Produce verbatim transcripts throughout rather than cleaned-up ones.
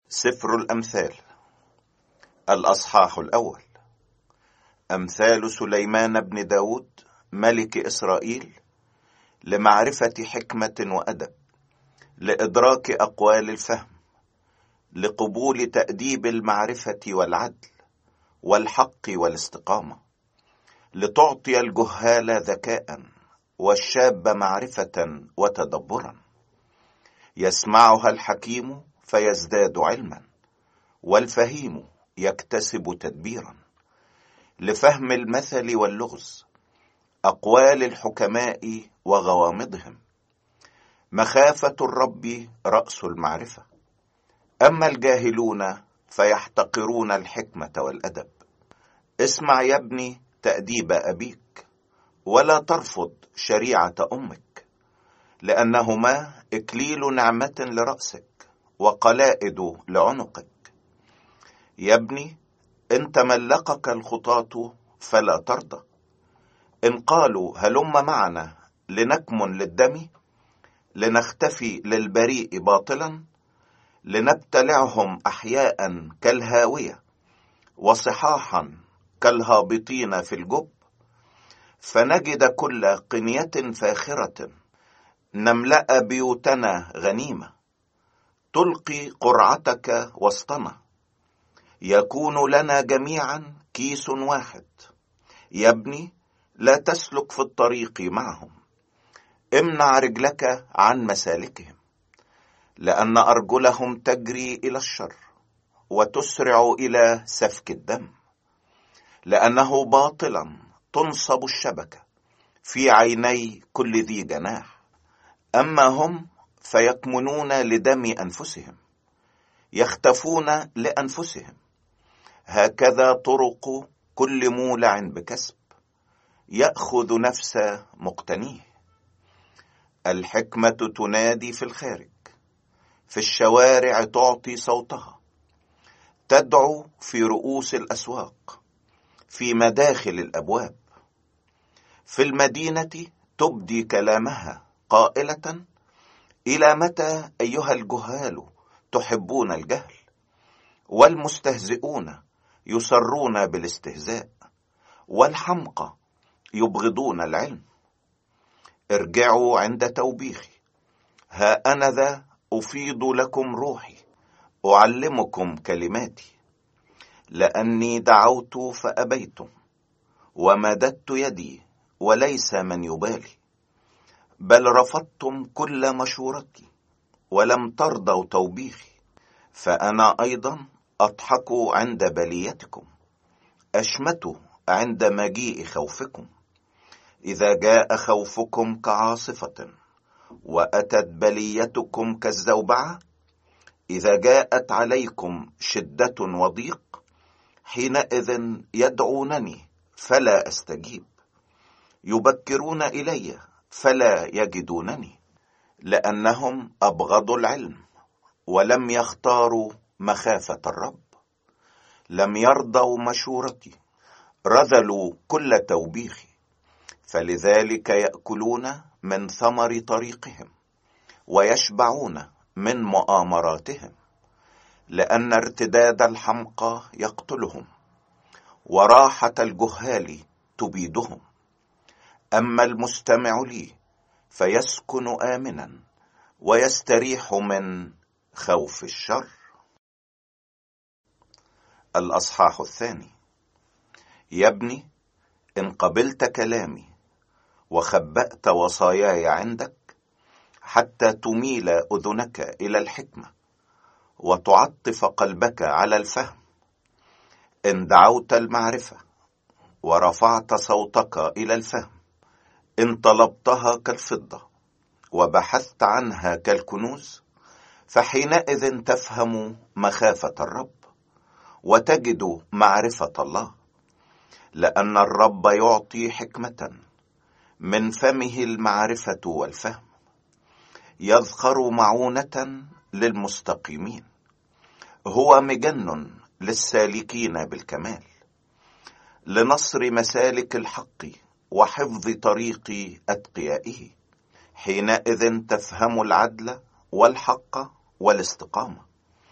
سفر الأمثال الأصحاح الأول. أمثال سليمان بن داود ملك إسرائيل، لمعرفة حكمة وأدب، لإدراك أقوال الفهم، لقبول تأديب المعرفة والعدل والحق والاستقامة، لتعطي الجهال ذكاء والشاب معرفة وتدبرا. يسمعها الحكيم فيزداد علما، والفهيم يكتسب تدبيرا. لفهم المثل واللغز، أقوال الحكماء وغوامضهم. مخافة الرب رأس المعرفة، أما الجاهلون فيحتقرون الحكمة والأدب. اسمع يا ابني تأديب أبيك، ولا ترفض شريعة أمك، لأنهما إكليل نعمة لرأسك وقلائد لعنقك. يا ابني إن تملقك الخطاة فلا ترضى، إن قالوا هلم معنا لنكمن للدم، لنختفي للبريء باطلا، لنبتلعهم أحياء كالهاوية وصحاحا كالهابطين في الجب، فنجد كل قنية فاخرة، نملأ بيوتنا غنيمة، تلقي قرعتك وسطنا، يكون لنا جميعا كيس واحد. يا ابني لا تسلك في الطريق معهم، امنع رجلك عن مسالكهم، لأن أرجلهم تجري إلى الشر وتسرع إلى سفك الدم. لأنه باطلا تنصب الشبكة في عيني كل ذي جناح، أما هم فيكمنون لدم أنفسهم، يختفون لأنفسهم. هكذا طرق كل مولع بكسب، يأخذ نفس مقتنيه. الحكمة تنادي في الخارج، في الشوارع تعطي صوتها، تدعو في رؤوس الأسواق، في مداخل الأبواب. في المدينة تبدي كلامها قائلة: إلى متى أيها الجهال تحبون الجهل؟ والمستهزئون يسرون بالاستهزاء، والحمقى يبغضون العلم. ارجعوا عند توبيخي، ها أنا ذا أفيض لكم روحي، أعلمكم كلماتي. لأني دعوت فأبيتم، ومددت يدي وليس من يبالي، بل رفضتم كل مشورتي ولم ترضوا توبيخي. فأنا أيضا أضحك عند بليتكم، أشمت عند مجيء خوفكم. إذا جاء خوفكم كعاصفة، وأتت بليتكم كالزوبعة، إذا جاءت عليكم شدة وضيق، حينئذ يدعونني فلا أستجيب، يبكرون إلي فلا يجدونني. لأنهم أبغضوا العلم ولم يختاروا مخافة الرب، لم يرضوا مشورتي، رذلوا كل توبيخي. فلذلك يأكلون من ثمر طريقهم، ويشبعون من مؤامراتهم. لأن ارتداد الحمقى يقتلهم، وراحة الجهال تبيدهم. أما المستمع لي فيسكن آمنا، ويستريح من خوف الشر. الأصحاح الثاني. يا ابني إن قبلت كلامي وخبأت وصاياي عندك، حتى تميل أذنك إلى الحكمة وتعطف قلبك على الفهم، إن دعوت المعرفة ورفعت صوتك إلى الفهم، إن طلبتها كالفضة وبحثت عنها كالكنوز، فحينئذ تفهم مخافة الرب وتجد معرفة الله. لأن الرب يعطي حكمة، من فمه المعرفة والفهم. يذخر معونة للمستقيمين، هو مجن للسالكين بالكمال، لنصر مسالك الحق وحفظ طريق أتقيائه. حينئذ تفهم العدل والحق والاستقامة،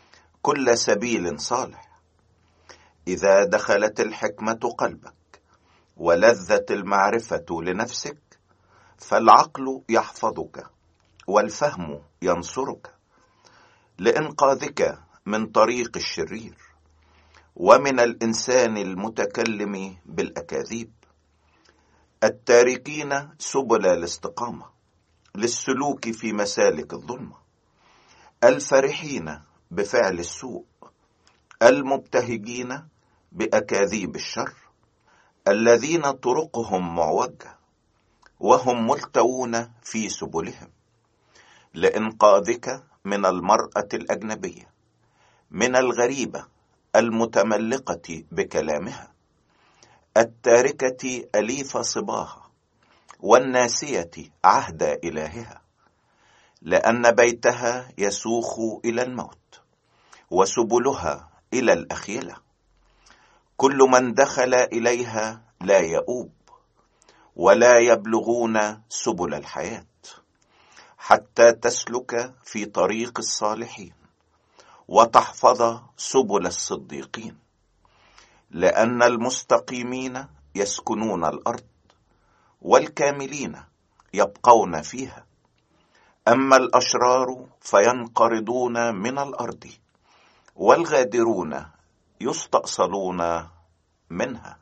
كل سبيل صالح. إذا دخلت الحكمة قلبك ولذت المعرفة لنفسك، فالعقل يحفظك والفهم ينصرك لإنقاذك من طريق الشرير ومن الإنسان المتكلم بالأكاذيب، التاركين سبل الاستقامة للسلوك في مسالك الظلمة، الفرحين بفعل السوء، المبتهجين بأكاذيب الشر، الذين طرقهم معوجة وهم ملتوون في سبلهم، لإنقاذك من المرأة الأجنبية، من الغريبة المتملقة بكلامها، التاركة أليف صباها والناسية عهد إلهها، لأن بيتها يسوخ إلى الموت وسبلها إلى الأخيلة. كل من دخل إليها لا يؤوب ولا يبلغون سبل الحياة، حتى تسلك في طريق الصالحين وتحفظ سبل الصديقين، لأن المستقيمين يسكنون الأرض والكاملين يبقون فيها، أما الأشرار فينقرضون من الأرض والغادرون يستأصلون منها.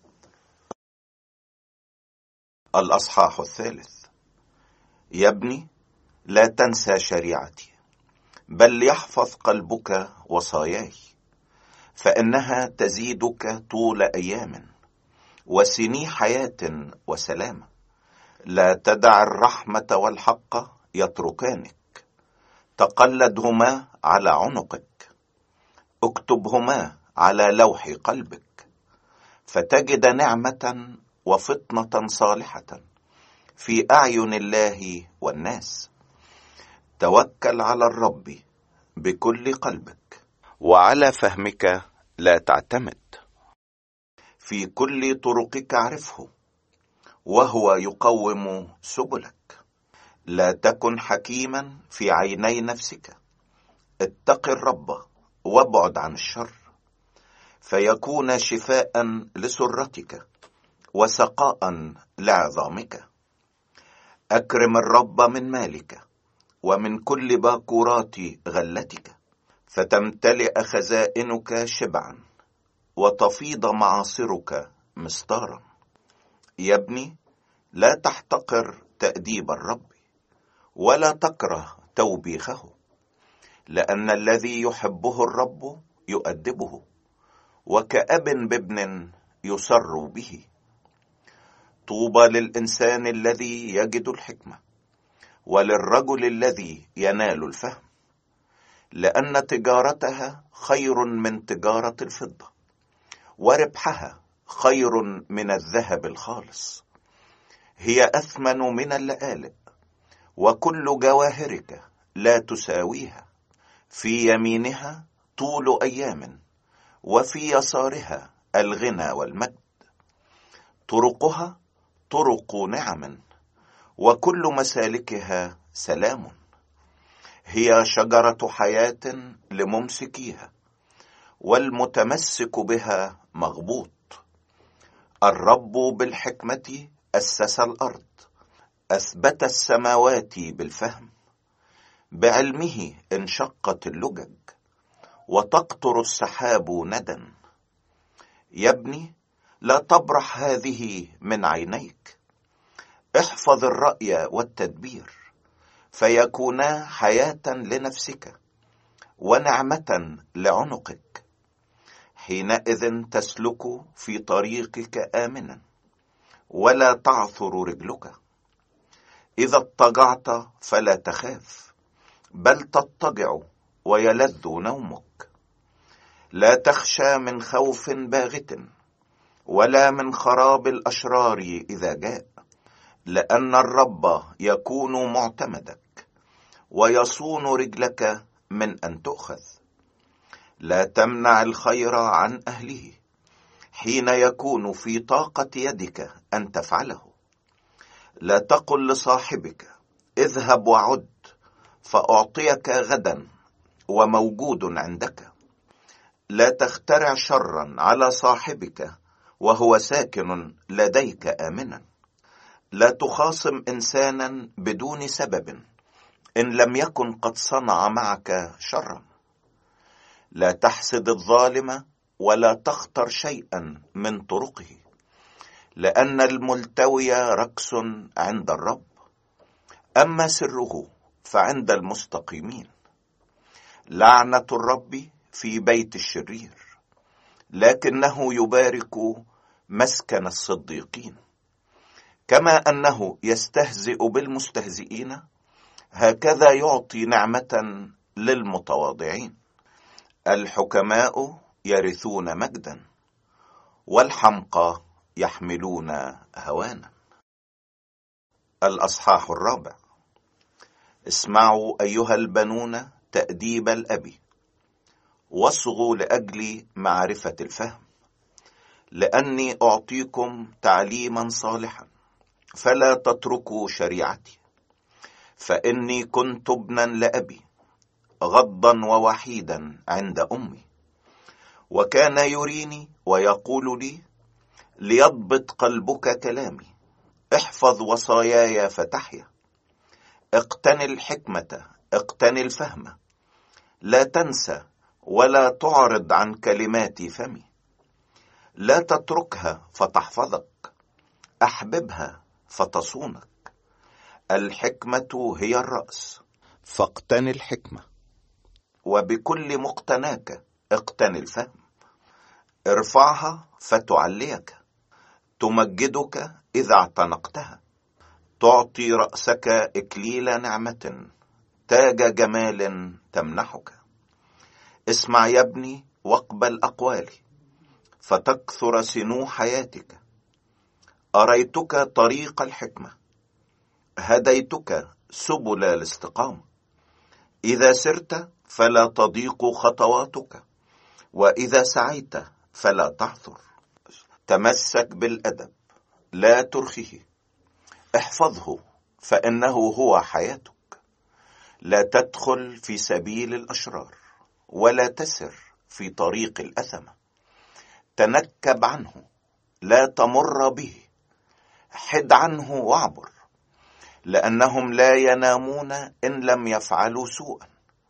الأصحاح الثالث. يا ابني، لا تنسى شريعتي، بل يحفظ قلبك وصاياي، فإنها تزيدك طول أيام وسني حياة وسلامة. لا تدع الرحمة والحق يتركانك، تقلدهما على عنقك، اكتبهما على لوح قلبك، فتجد نعمة وفطنة صالحة في أعين الله والناس. توكل على الرب بكل قلبك، وعلى فهمك لا تعتمد. في كل طرقك اعرفه، وهو يقوم سبلك. لا تكن حكيما في عيني نفسك، اتق الرب وابعد عن الشر، فيكون شفاء لسرتك وسقاء لعظامك. أكرم الرب من مالك ومن كل باكورات غلتك، فتمتلئ خزائنك شبعا وتفيض معاصرك مستارا. يا ابني، لا تحتقر تأديب الرب ولا تكره توبيخه، لأن الذي يحبه الرب يؤدبه، وكأب بابن يسر به. طوبى للإنسان الذي يجد الحكمة، وللرجل الذي ينال الفهم، لأن تجارتها خير من تجارة الفضة، وربحها خير من الذهب الخالص. هي أثمن من اللآلئ، وكل جواهرك لا تساويها. في يمينها طول أيام، وفي يسارها الغنى والمجد. طرقها طرق نعم، وكل مسالكها سلام. هي شجرة حياة لممسكيها، والمتمسك بها مغبوط. الرب بالحكمة أسس الأرض، أثبت السماوات بالفهم. بعلمه انشقت اللجج، وتقطر السحاب ندى. يا ابني، لا تبرح هذه من عينيك. احفظ الرأي والتدبير، فيكونا حياة لنفسك ونعمة لعنقك. حينئذ تسلك في طريقك آمنا، ولا تعثر رجلك. إذا اضطجعت فلا تخاف، بل تضطجع ويلذ نومك. لا تخشى من خوف باغت، ولا من خراب الأشرار إذا جاء، لأن الرب يكون معتمدك، ويصون رجلك من أن تؤخذ. لا تمنع الخير عن أهله حين يكون في طاقة يدك أن تفعله. لا تقل لصاحبك اذهب وعد فأعطيك غدا، وموجود عندك. لا تخترع شرا على صاحبك وهو ساكن لديك آمنا. لا تخاصم إنسانا بدون سبب إن لم يكن قد صنع معك شرا. لا تحسد الظالم ولا تختر شيئا من طرقه، لأن الملتوي ركس عند الرب، أما سره فعند المستقيمين. لعنة الرب في بيت الشرير، لكنه يبارك مسكن الصديقين. كما أنه يستهزئ بالمستهزئين، هكذا يعطي نعمة للمتواضعين. الحكماء يرثون مجدا، والحمقى يحملون هوانا. الأصحاح الرابع. اسمعوا أيها البنون تأديب الأب، واصغوا لأجل معرفة الفهم، لأني أعطيكم تعليما صالحا، فلا تتركوا شريعتي. فإني كنت ابنا لأبي، غضا ووحيدا عند أمي، وكان يريني ويقول لي: ليضبط قلبك كلامي، احفظ وصاياي فتحيا. اقتني الحكمة، اقتني الفهم، لا تنسى ولا تعرض عن كلمات فمي. لا تتركها فتحفظك، أحببها فتصونك. الحكمة هي الرأس، فاقتني الحكمة، وبكل مقتناك اقتني الفهم. ارفعها فتعليك، تمجدك إذا اعتنقتها. تعطي رأسك إكليل نعمة، تاج جمال تمنحك. اسمع يا ابني واقبل أقوالي، فتكثر سنو حياتك. أريتك طريق الحكمة، هديتك سبل الاستقامة. إذا سرت فلا تضيق خطواتك، وإذا سعيت فلا تعثر. تمسك بالأدب، لا ترخه، احفظه فإنه هو حياتك. لا تدخل في سبيل الأشرار، ولا تسر في طريق الأثمة. تنكب عنه، لا تمر به، حد عنه واعبر، لأنهم لا ينامون إن لم يفعلوا سوءا،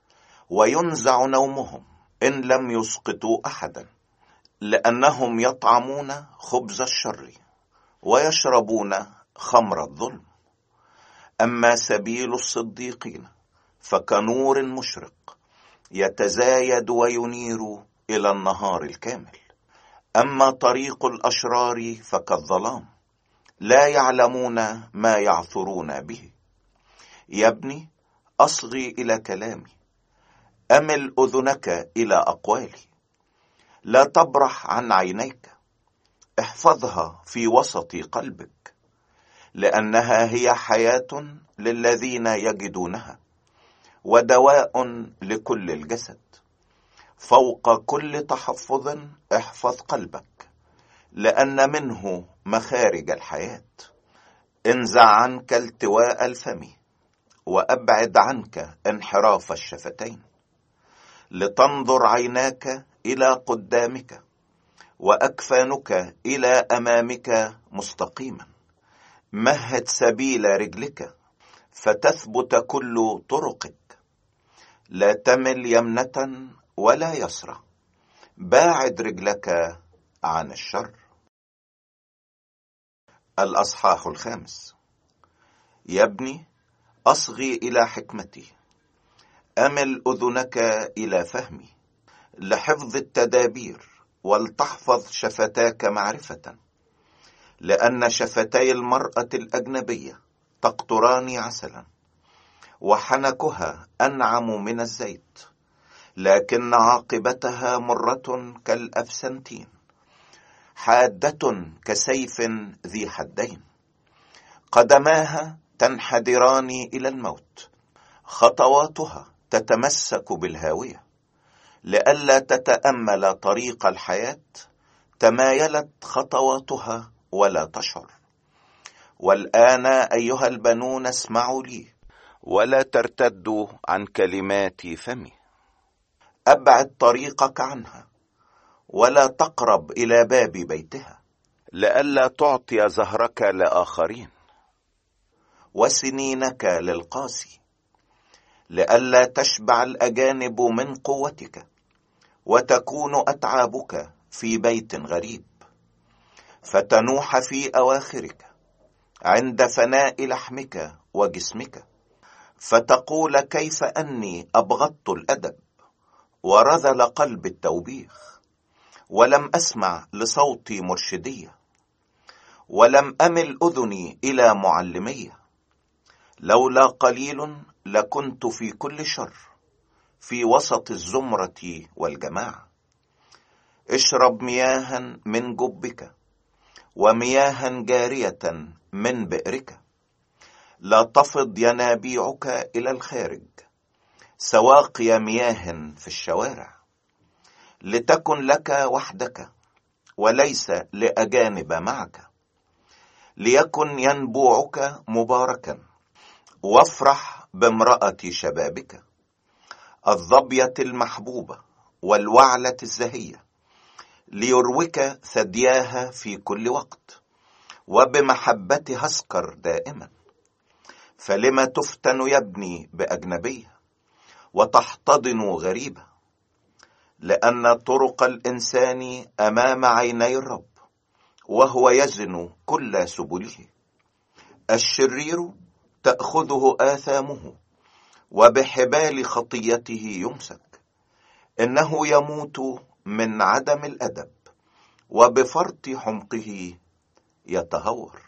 وينزع نومهم إن لم يسقطوا أحدا. لأنهم يطعمون خبز الشر، ويشربون خمر الظلم. أما سبيل الصديقين فكنور مشرق، يتزايد وينير إلى النهار الكامل. أما طريق الأشرار فكالظلام، لا يعلمون ما يعثرون به. يا ابني أصغي إلى كلامي، أمل أذنك إلى أقوالي. لا تبرح عن عينيك، احفظها في وسط قلبك، لأنها هي حياة للذين يجدونها، ودواء لكل الجسد. فوق كل تحفظ احفظ قلبك، لأن منه مخارج الحياة. انزع عنك التواء الفم، وأبعد عنك انحراف الشفتين. لتنظر عيناك إلى قدامك، وأكفانك إلى أمامك مستقيما. مهد سبيل رجلك، فتثبت كل طرقك. لا تمل يمنة ولا يسرى، باعد رجلك عن الشر. الأصحاح الخامس. يا ابني أصغي إلى حكمتي، أمل أذنك إلى فهمي، لحفظ التدابير، ولتحفظ شفتاك معرفة. لأن شفتي المرأة الأجنبية تقطران عسلا، وحنكها أنعم من الزيت، لكن عاقبتها مرة كالأفسنتين، حادة كسيف ذي حدين. قدماها تنحدران إلى الموت، خطواتها تتمسك بالهاوية. لئلا تتأمل طريق الحياة، تمايلت خطواتها ولا تشعر. والآن أيها البنون اسمعوا لي، ولا ترتدوا عن كلمات فمي. أبعد طريقك عنها، ولا تقرب إلى باب بيتها، لئلا تعطي زهرك لآخرين وسنينك للقاسي، لئلا تشبع الأجانب من قوتك، وتكون أتعابك في بيت غريب، فتنوح في أواخرك عند فناء لحمك وجسمك، فتقول كيف أني أبغضت الأدب ورذل قلب التوبيخ، ولم أسمع لصوت مرشدية، ولم أمل أذني إلى معلمية. لولا قليل لكنت في كل شر، في وسط الزمرة والجماعة. اشرب مياها من جبك، ومياها جارية من بئرك. لا تفض ينابيعك إلى الخارج، سواقي مياه في الشوارع، لتكن لك وحدك وليس لأجانب معك. ليكن ينبوعك مباركا، وافرح بامرأة شبابك، الظبية المحبوبة والوعلة الزهية، ليروك ثدياها في كل وقت، وبمحبتها اسكر دائما. فلما تفتن يا ابني بأجنبية، وتحتضن غريبة؟ لأن طرق الإنسان أمام عيني الرب، وهو يزن كل سبله. الشرير تأخذه آثامه، وبحبال خطيته يمسك. إنه يموت من عدم الأدب، وبفرط حمقه يتهور.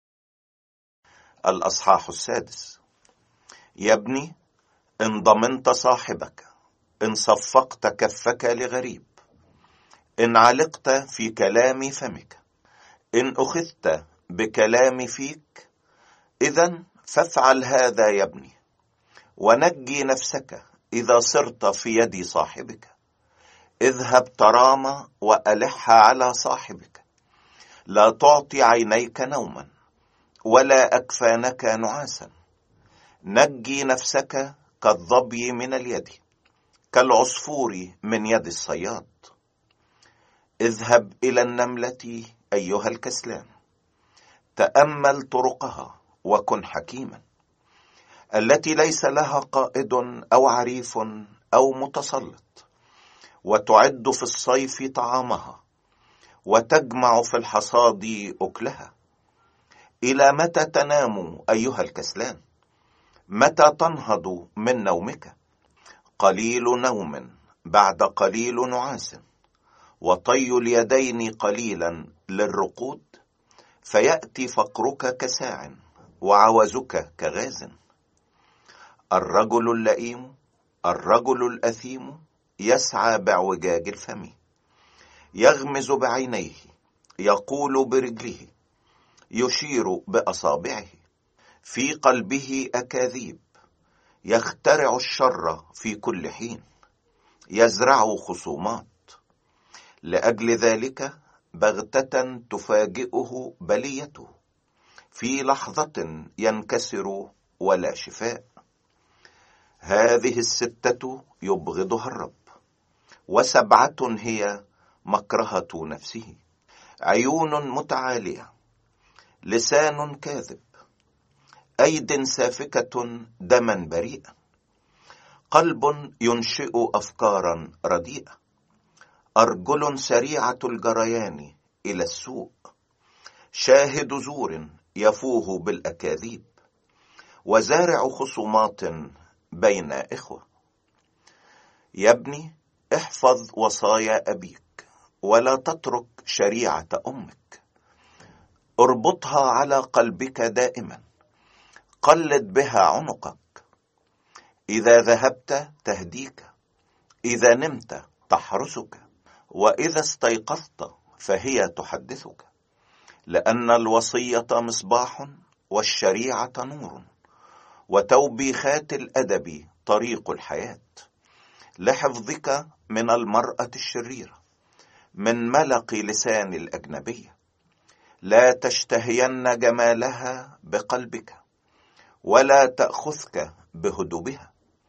الأصحاح السادس. يا ابني، إن ضمنت صاحبك، إن صفقت كفك لغريب، إن علقت في كلام فمك، إن أخذت بكلام فيك، إذن فافعل هذا يا ابني، ونجي نفسك إذا صرت في يد صاحبك. اذهب ترامى وألح على صاحبك، لا تعطي عينيك نوما، ولا أكفانك نعاسا. نجي نفسك كالظبي من اليد، كالعصفور من يد الصياد. اذهب إلى النملة أيها الكسلان، تأمل طرقها وكن حكيما، التي ليس لها قائد أو عريف أو متسلط، وتعد في الصيف طعامها، وتجمع في الحصاد أكلها. إلى متى تنام أيها الكسلان؟ متى تنهض من نومك؟ قليل نوم بعد قليل نعاس، وطي اليدين قليلا للرقود، فيأتي فقرك كساع، وعوزك كغاز. الرجل اللئيم، الرجل الأثيم، يسعى باعوجاج الفم، يغمز بعينيه، يقول برجله، يشير بأصابعه. في قلبه أكاذيب، يخترع الشر في كل حين، يزرع خصومات. لأجل ذلك بغتة تفاجئه بليته، في لحظة ينكسر ولا شفاء. هذه الستة يبغضها الرب، وسبعة هي مكرهة نفسه: عيون متعالية، لسان كاذب، أيد سافكة دما بريئا، قلب ينشئ أفكارا رديئة، أرجل سريعة الجريان إلى السوء، شاهد زور يفوه بالأكاذيب، وزارع خصومات بين إخوة. يا ابني، احفظ وصايا أبيك، ولا تترك شريعة أمك. اربطها على قلبك دائما، قلد بها عنقك. إذا ذهبت تهديك، إذا نمت تحرسك، وإذا استيقظت فهي تحدثك. لأن الوصية مصباح، والشريعة نور، وتوبيخات الأدب طريق الحياة. لحفظك من المرأة الشريرة، من ملق لسان الأجنبية. لا تشتهين جمالها بقلبك، ولا تأخذك بهدوبها،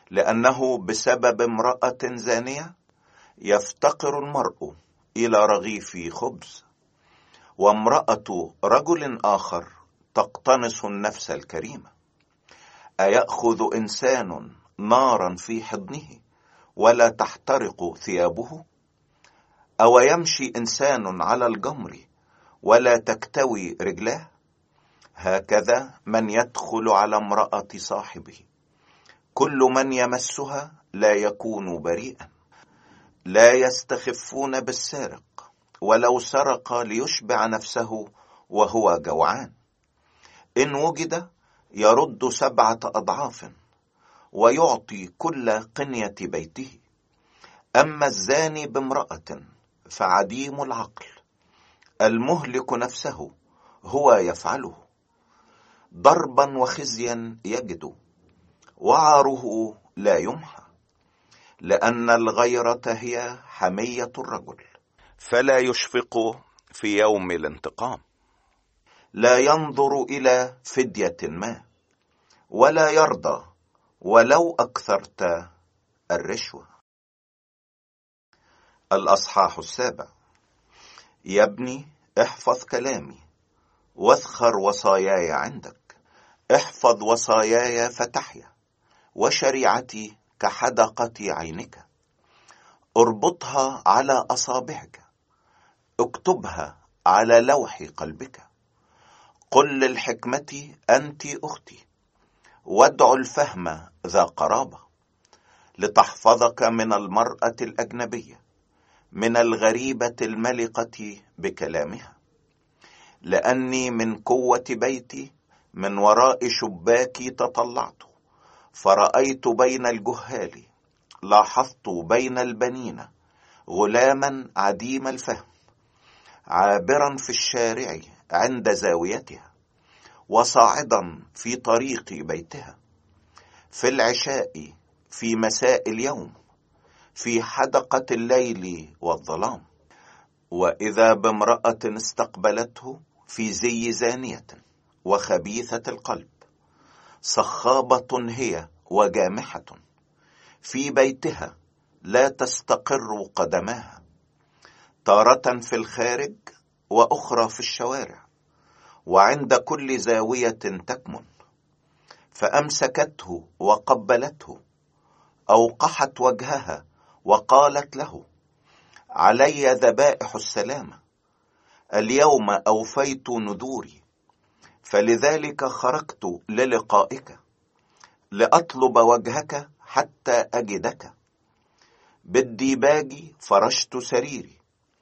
لأنه بسبب امرأة زانية يفتقر المرء إلى رغيف خبز، وامرأة رجل آخر تقتنص النفس الكريمة. أيأخذ إنسان نارا في حضنه ولا تحترق ثيابه؟ أو يمشي إنسان على الجمر ولا تكتوي رجلاه؟ هكذا من يدخل على امرأة صاحبه، كل من يمسها لا يكون بريئا. لا يستخفون بالسارق ولو سرق ليشبع نفسه وهو جوعان، إن وجد يرد سبعة أضعاف ويعطي كل قنية بيته. أما الزاني بامرأة فعديم العقل، المهلك نفسه هو يفعله. ضربا وخزيا يجد، وعاره لا يمحى، لأن الغيرة هي حمية الرجل، فلا يشفق في يوم الانتقام. لا ينظر إلى فدية ما، ولا يرضى ولو أكثرت الرشوة. الأصحاح السابع. يا ابني احفظ كلامي واذخر وصاياي عندك. احفظ وصاياي فتحيا، وشريعتي كحدقة عينك. اربطها على أصابعك، اكتبها على لوح قلبك. قل للحكمة أنت أختي، وادع الفهم ذا قرابة، لتحفظك من المرأة الأجنبية، من الغريبة الملقة بكلامها. لأني من قوة بيتي من وراء شباكي تطلعت، فرأيت بين الجهال، لاحظت بين البنين غلاما عديم الفهم، عابرا في الشارع عند زاويتها، وصاعدا في طريق بيتها، في العشاء، في مساء اليوم، في حدقة الليل والظلام. وإذا بامرأة استقبلته في زي زانية وخبيثة القلب، صخابة هي وجامحة، في بيتها لا تستقر قدماها، تارة في الخارج وأخرى في الشوارع، وعند كل زاوية تكمن. فأمسكته وقبلته، أوقحت وجهها وقالت له: علي ذبائح السلامة، اليوم أوفيت نذوري، فلذلك خرجت للقائك، لأطلب وجهك حتى أجدك. بالديباج فرشت سريري،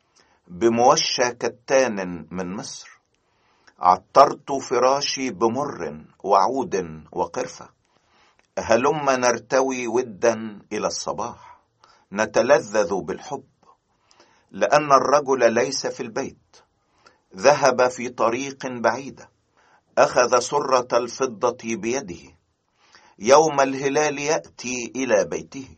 بموشى كتان من مصر، عطرت فراشي بمر وعود وقرفة. هلم نرتوي ودا إلى الصباح، نتلذذ بالحب، لأن الرجل ليس في البيت، ذهب في طريق بعيدة، أخذ سرة الفضة بيده، يوم الهلال يأتي إلى بيته.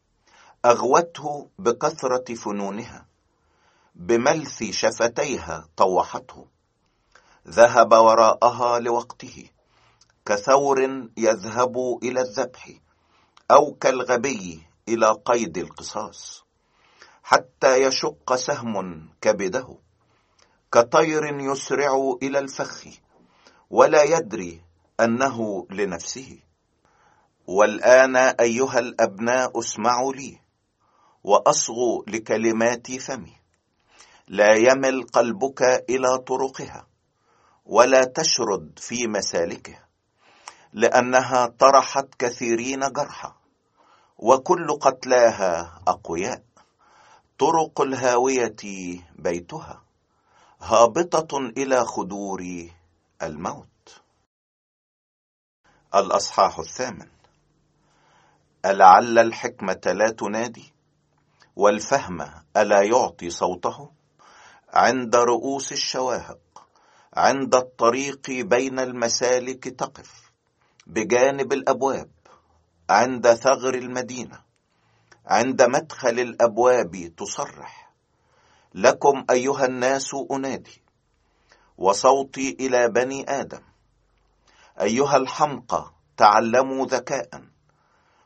أغوته بكثرة فنونها، بملث شفتيها طوحته. ذهب وراءها لوقته، كثور يذهب إلى الذبح، أو كالغبي إلى قيد القصاص، حتى يشق سهم كبده، كطير يسرع إلى الفخ ولا يدري أنه لنفسه. والآن أيها الأبناء اسمعوا لي، وأصغوا لكلمات فمي. لا يمل قلبك إلى طرقها، ولا تشرد في مسالكها، لأنها طرحت كثيرين جرحا، وكل قتلاها أقوياء. طرق الهاوية بيتها، هابطة إلى خدور الموت. الأصحاح الثامن. ألعل الحكمة لا تنادي، والفهم ألا يعطي صوته؟ عند رؤوس الشواهق، عند الطريق بين المسالك تقف، بجانب الأبواب، عند ثغر المدينة، عند مدخل الأبواب تصرح: لكم أيها الناس أنادي، وصوتي إلى بني آدم. أيها الحمقى تعلموا ذكاء،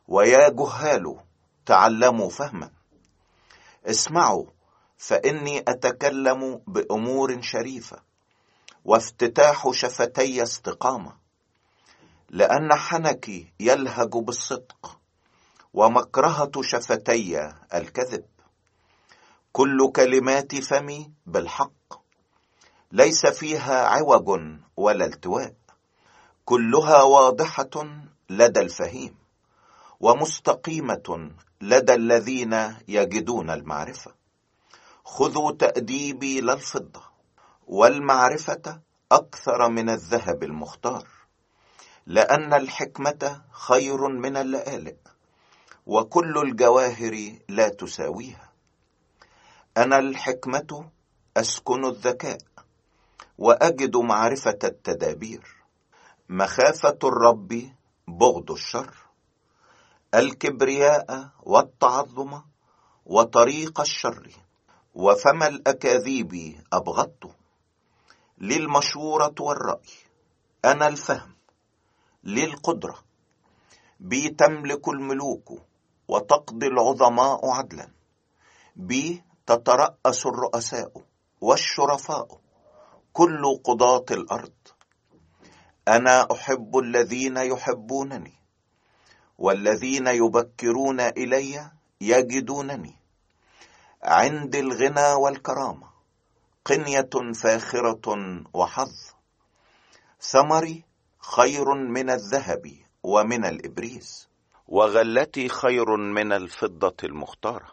ويا جهال تعلموا فهما. اسمعوا، فإني أتكلم بأمور شريفة، وافتتاح شفتي استقامة. لأن حنكي يلهج بالصدق، ومكرهة شفتي الكذب. كل كلمات فمي بالحق، ليس فيها عوج ولا التواء. كلها واضحة لدى الفهيم، ومستقيمة لدى الذين يجدون المعرفة. خذوا تأديبي للفضة، والمعرفة أكثر من الذهب المختار. لأن الحكمة خير من اللآلئ، وكل الجواهر لا تساويها. أنا الحكمة أسكن الذكاء، وأجد معرفة التدابير. مخافة الرب بغض الشر، الكبرياء والتعظم وطريق الشر، وفم الأكاذيب أبغضت. للمشورة والرأي أنا الفهم، للقدرة بي تملك الملوك، وتقضي العظماء عدلا. بي تترأس الرؤساء والشرفاء، كل قضاة الأرض. أنا أحب الذين يحبونني، والذين يبكرون إلي يجدونني. عندي الغنى والكرامة، قنية فاخرة وحظ. ثمري خير من الذهب ومن الإبريز، وغلتي خير من الفضة المختارة.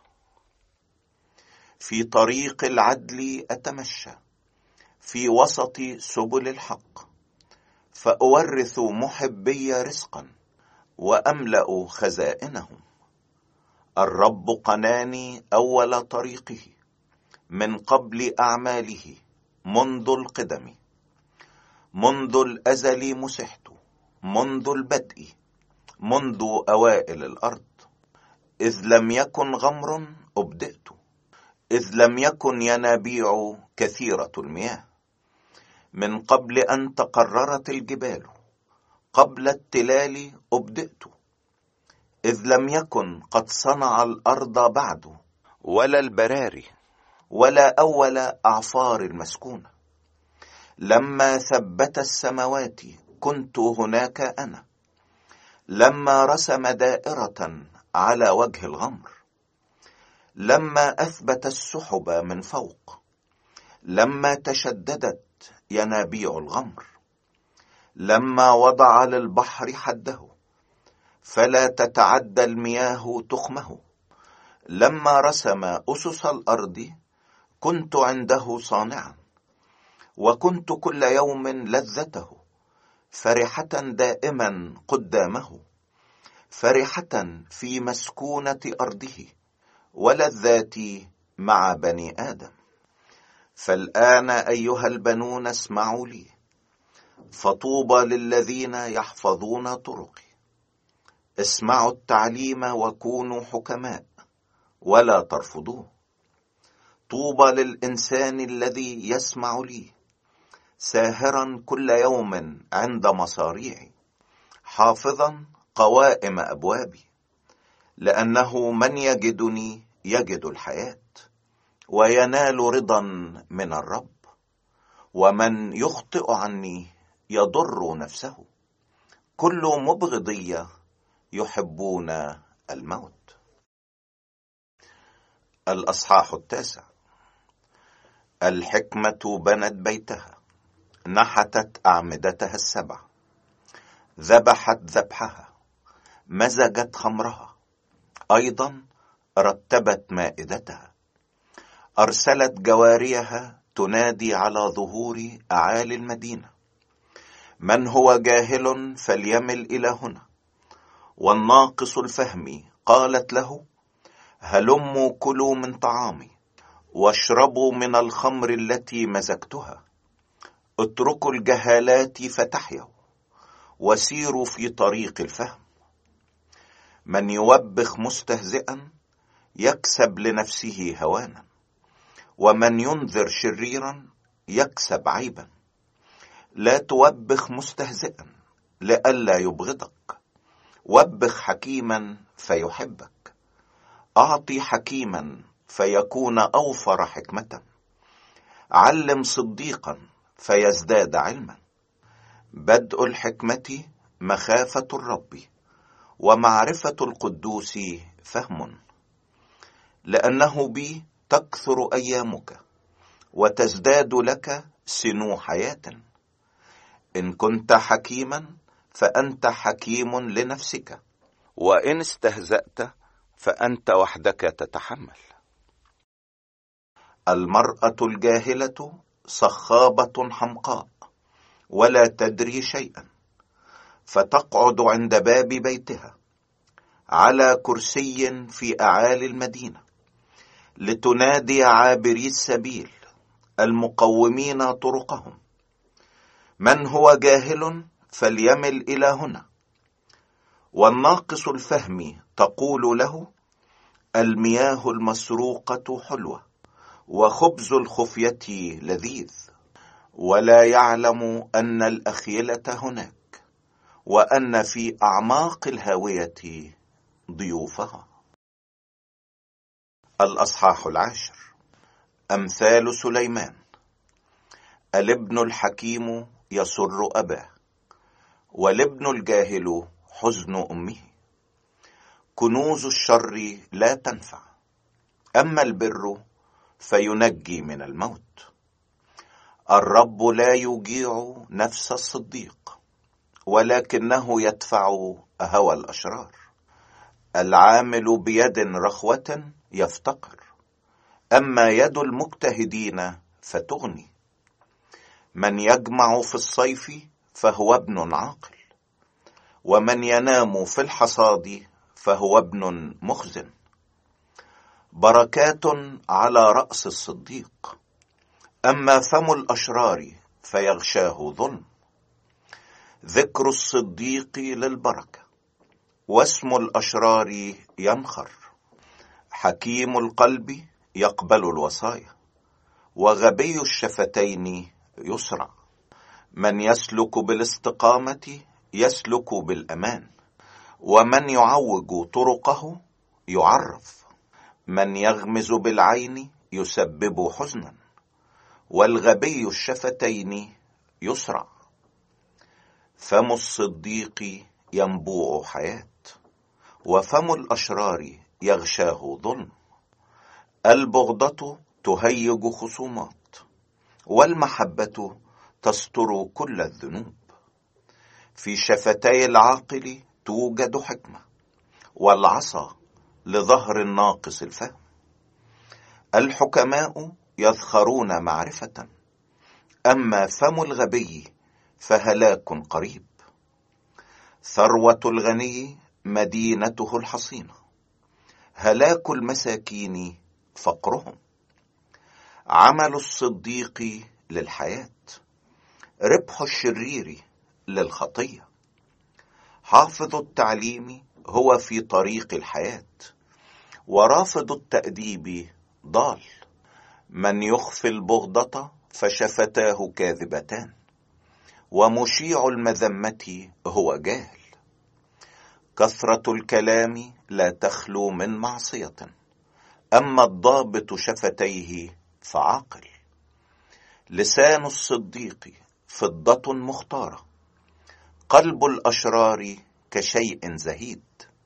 في طريق العدل أتمشى، في وسط سبل الحق. فأورث محبي رزقا، وأملأ خزائنهم. الرب قناني أول طريقه، من قبل أعماله منذ القدم. منذ الأزل مسحت، منذ البدء، منذ أوائل الأرض. إذ لم يكن غمر أبدأت، إذ لم يكن ينابيع كثيرة المياه. من قبل أن تقررت الجبال، قبل التلال أبدأت. إذ لم يكن قد صنع الأرض بعد، ولا البراري، ولا أول أعفار المسكونة. لما ثبت السماوات كنت هناك أنا. لما رسم دائرة على وجه الغمر. لما أثبت السحب من فوق. لما تشددت ينابيع الغمر. لما وضع للبحر حده، فلا تتعدى المياه تخمه. لما رسم أسس الأرض كنت عنده صانعا، وكنت كل يوم لذته. فرحة دائما قدامه، فرحة في مسكونة أرضه، ولذاتي مع بني آدم. فالآن أيها البنون اسمعوا لي، فطوبى للذين يحفظون طرقي. اسمعوا التعليم وكونوا حكماء، ولا ترفضوه. طوبى للإنسان الذي يسمع لي، ساهرا كل يوم عند مصاريعي، حافظا قوائم أبوابي. لأنه من يجدني يجد الحياة، وينال رضا من الرب. ومن يخطئ عني يضر نفسه. كل مبغضية يحبون الموت. الأصحاح التاسع. الحكمة بنت بيتها، نحتت أعمدتها السبع، ذبحت ذبحها، مزجت خمرها، أيضا رتبت مائدتها. أرسلت جواريها تنادي على ظهور أعالي المدينة. من هو جاهل فليمل إلى هنا، والناقص الفهم قالت له: هلموا كلوا من طعامي، واشربوا من الخمر التي مزجتها. اتركوا الجهالات فتحيوا، وسيروا في طريق الفهم. من يوبخ مستهزئا يكسب لنفسه هوانا، ومن ينذر شريرا يكسب عيبا. لا توبخ مستهزئا لئلا يبغضك، وبخ حكيما فيحبك، أعطي حكيما فيكون أوفر حكمة، علم صديقا فيزداد علما. بدء الحكمة مخافة الرب، ومعرفة القدوس فهم. لأنه بي تكثر أيامك، وتزداد لك سنو حياة. إن كنت حكيما فأنت حكيم لنفسك، وإن استهزأت فأنت وحدك تتحمل. المرأة الجاهلة صخابة حمقاء، ولا تدري شيئا، فتقعد عند باب بيتها على كرسي في أعالي المدينة، لتنادي عابري السبيل المقومين طرقهم. من هو جاهل فليمل إلى هنا، والناقص الفهم تقول له: المياه المسروقة حلوة، وخبز الخفية لذيذ. ولا يعلم أن الأخيلة هناك، وأن في أعماق الهاوية ضيوفها. الأصحاح العاشر. أمثال سليمان. الابن الحكيم يسر أباه، والابن الجاهل حزن أمه. كنوز الشر لا تنفع، أما البر فينجي من الموت. الرب لا يجيع نفس الصديق، ولكنه يدفع هوى الأشرار. العامل بيد رخوة يفتقر، أما يد المجتهدين فتغني. من يجمع في الصيف فهو ابن عاقل، ومن ينام في الحصاد فهو ابن مخزن. بركات على رأس الصديق، أما فم الأشرار فيغشاه ظلم. ذكر الصديق للبركة، واسم الأشرار ينخر. حكيم القلب يقبل الوصايا، وغبي الشفتين يسرع. من يسلك بالاستقامة يسلك بالأمان، ومن يعوج طرقه يعرف. من يغمز بالعين يسبب حزنا، والغبي الشفتين يسرع. فم الصديق ينبوع حياة، وفم الأشرار يغشاه ظلم. البغضة تهيج خصومات، والمحبة تستر كل الذنوب. في شفتي العاقل توجد حكمة، والعصا لظهر الناقص الفهم. الحكماء يذخرون معرفة، أما فم الغبي فهلاك قريب. ثروة الغني مدينته الحصينة، هلاك المساكين فقرهم. عمل الصديق للحياة، ربح الشرير للخطية. حافظ التعليم هو في طريق الحياة، ورافض التأديب ضال. من يخفي البغضة فشفتاه كاذبتان، ومشيع المذمة هو جاهل. كثرة الكلام لا تخلو من معصية، أما الضابط شفتيه فعاقل. لسان الصديق فضة مختارة، قلب الأشرار كشيء زهيد.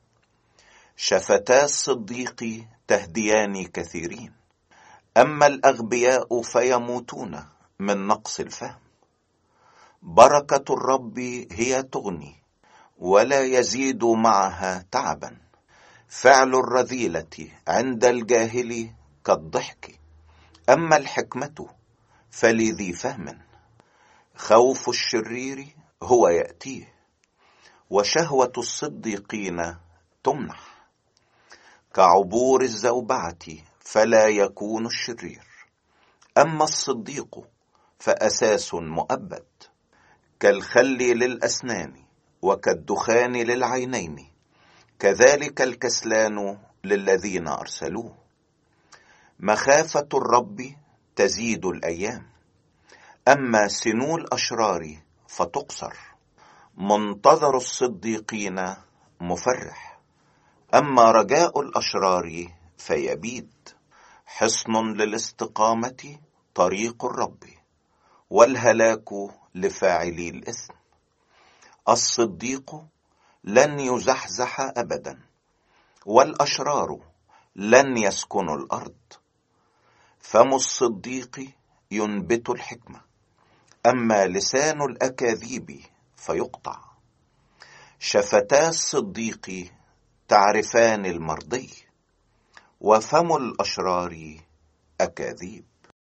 شفتا الصديق تهديان كثيرين، أما الأغبياء فيموتون من نقص الفهم. بركة الرب هي تغني، ولا يزيد معها تعبا. فعل الرذيلة عند الجاهل كالضحك، أما الحكمة فلذي فهم. خوف الشرير هو يأتيه، وشهوة الصديقين تمنح. كعبور الزوبعة فلا يكون الشرير، أما الصديق فأساس مؤبد. كالخل للأسنان، وكالدخان للعينين، كذلك الكسلان للذين أرسلوه. مخافة الرب تزيد الأيام، أما سنو الأشرار فتقصر. منتظر الصديقين مفرح، أما رجاء الأشرار فيبيد. حصن للاستقامة طريق الرب، والهلاك لفاعلي الإثم. الصديق لن يزحزح أبدا، والأشرار لن يسكنوا الأرض. فم الصديق ينبت الحكمة، أما لسان الأكاذيب فيقطع. شفتا الصديق تعرفان المرضي، وفم الأشرار أكاذيب.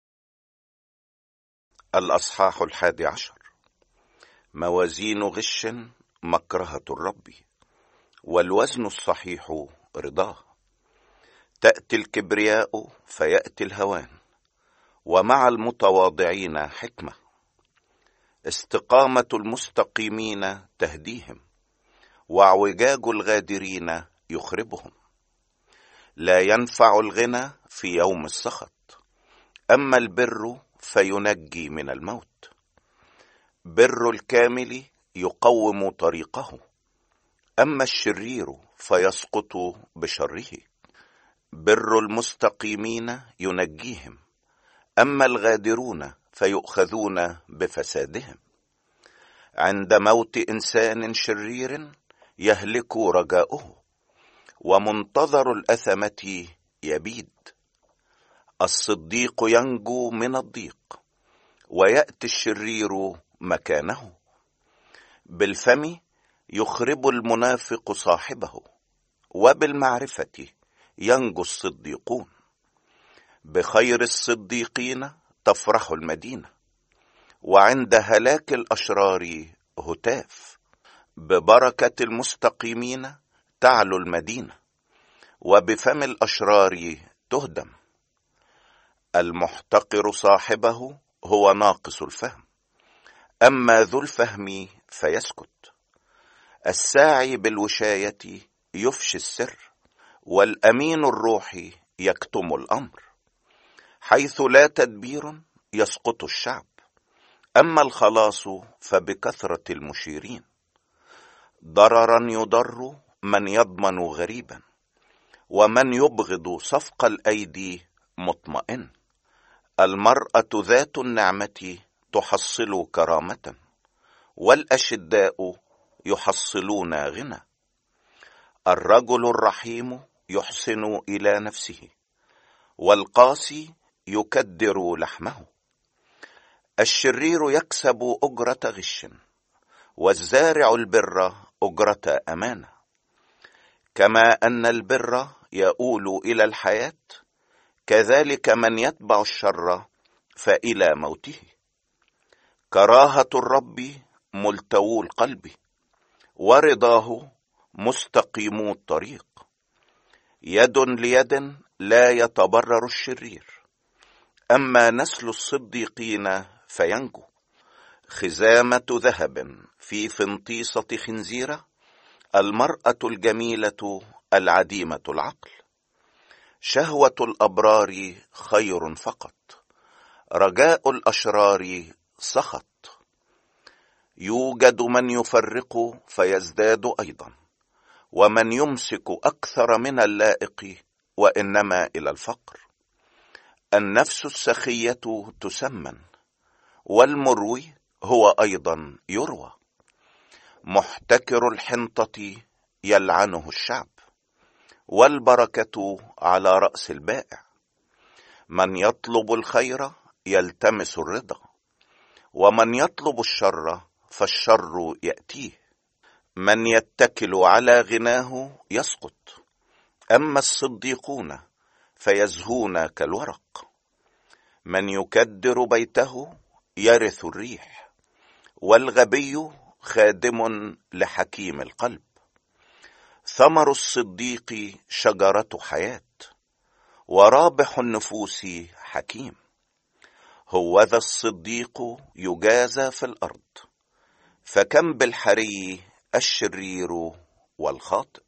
الأصحاح الحادي عشر. موازين غش مكرهة الرب، والوزن الصحيح رضاه. تأتي الكبرياء فيأتي الهوان، ومع المتواضعين حكمة. استقامة المستقيمين تهديهم، واعوجاج الغادرين يخربهم. لا ينفع الغنى في يوم السخط، أما البر فينجي من الموت. بر الكامل يقوم طريقه، أما الشرير فيسقط بشره. بر المستقيمين ينجيهم، أما الغادرون فيؤخذون بفسادهم. عند موت إنسان شرير يهلك رجاؤه، ومنتظر الأثمة يبيد. الصديق ينجو من الضيق، ويأتي الشرير مكانه. بالفم يخرب المنافق صاحبه، وبالمعرفة ينجو الصديقون. بخير الصديقين تفرح المدينة، وعند هلاك الأشرار هتاف. ببركة المستقيمين تعلو المدينة، وبفم الأشرار تهدم. المحتقر صاحبه هو ناقص الفهم، أما ذو الفهم فيسكت. الساعي بالوشاية يفشي السر، والأمين الروح يكتم الأمر. حيث لا تدبير يسقط الشعب، أما الخلاص فبكثرة المشيرين. ضررا يضر من يضمن غريبا، ومن يبغض صفق الأيدي مطمئن. المرأة ذات النعمة تحصل كرامة، والأشداء يحصلون غنى. الرجل الرحيم يحسن إلى نفسه، والقاسي يكدر لحمه. الشرير يكسب أجرة غش، والزارع البر أجرة أمانة. كما أن البر يؤول إلى الحياة، كذلك من يتبع الشر فإلى موته. كراهة الرب ملتوو القلب، ورضاه مستقيمو الطريق. يد ليد لا يتبرر الشرير، أما نسل الصديقين فينجو. خزامة ذهب في فنطيسة خنزيرة، المرأة الجميلة العديمة العقل. شهوة الأبرار خير فقط، رجاء الأشرار سخط. يوجد من يفرق فيزداد أيضا، ومن يمسك أكثر من اللائق، وإنما إلى الفقر. النفس السخية تسمن، والمروي هو أيضا يروى. محتكر الحنطة يلعنه الشعب، والبركة على رأس البائع. من يطلب الخير يلتمس الرضا، ومن يطلب الشر فالشر يأتيه. من يتكل على غناه يسقط، أما الصديقون فيزهون كالورق. من يكدر بيته يرث الريح، والغبي خادم لحكيم القلب. ثمر الصديق شجرة حياة، ورابح النفوس حكيم. هوذا الصديق يجازى في الأرض، فكم بالحري الشرير والخاطئ.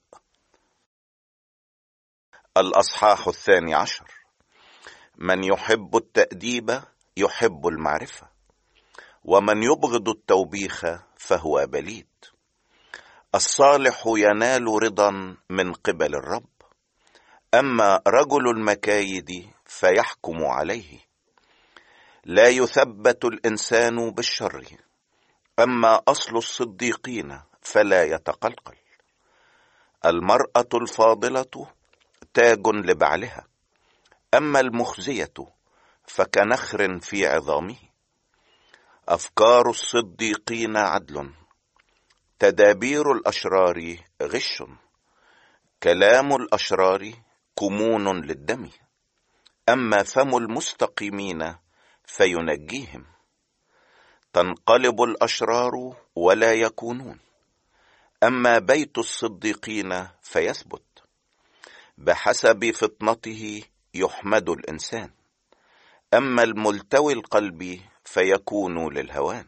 الأصحاح الثاني عشر. من يحب التأديب يحب المعرفة، ومن يبغض التوبيخ فهو بليد. الصالح ينال رضا من قبل الرب، أما رجل المكايد فيحكم عليه. لا يثبت الإنسان بالشر، أما أصل الصديقين فلا يتقلقل. المرأة الفاضلة تاج لبعلها، أما المخزية فكنخر في عظامه. أفكار الصديقين عدل، تدابير الأشرار غش. كلام الأشرار كمون للدم، أما فم المستقيمين فينجيهم. تنقلب الأشرار ولا يكونون، أما بيت الصديقين فيثبت. بحسب فطنته يحمد الإنسان، أما الملتوي القلب فيكون للهوان.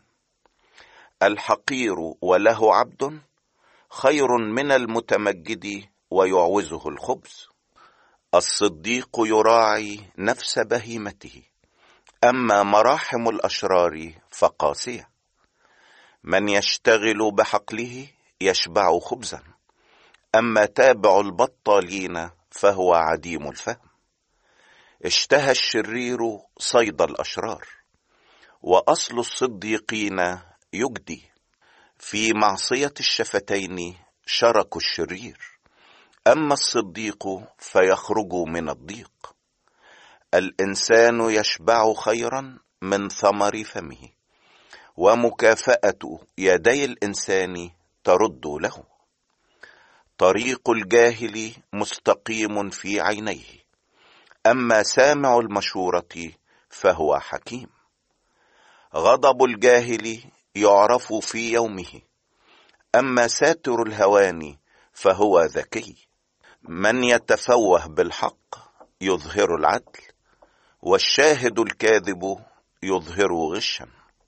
الحقير وله عبد خير من المتمجد ويعوزه الخبز. الصديق يراعي نفس بهيمته، أما مراحم الأشرار فقاسية. من يشتغل بحقله يشبع خبزا، أما تابع البطالين فهو عديم الفهم. اشتهى الشرير صيد الأشرار، وأصل الصديقين يجدي. في معصية الشفتين شرك الشرير، أما الصديق فيخرج من الضيق. الإنسان يشبع خيرا من ثمر فمه، ومكافأة يدي الإنسان ترد له. طريق الجاهل مستقيم في عينيه، أما سامع المشورة فهو حكيم. غضب الجاهل يعرف في يومه، أما ساتر الهوان فهو ذكي. من يتفوه بالحق يظهر العدل، والشاهد الكاذب يظهر غشا.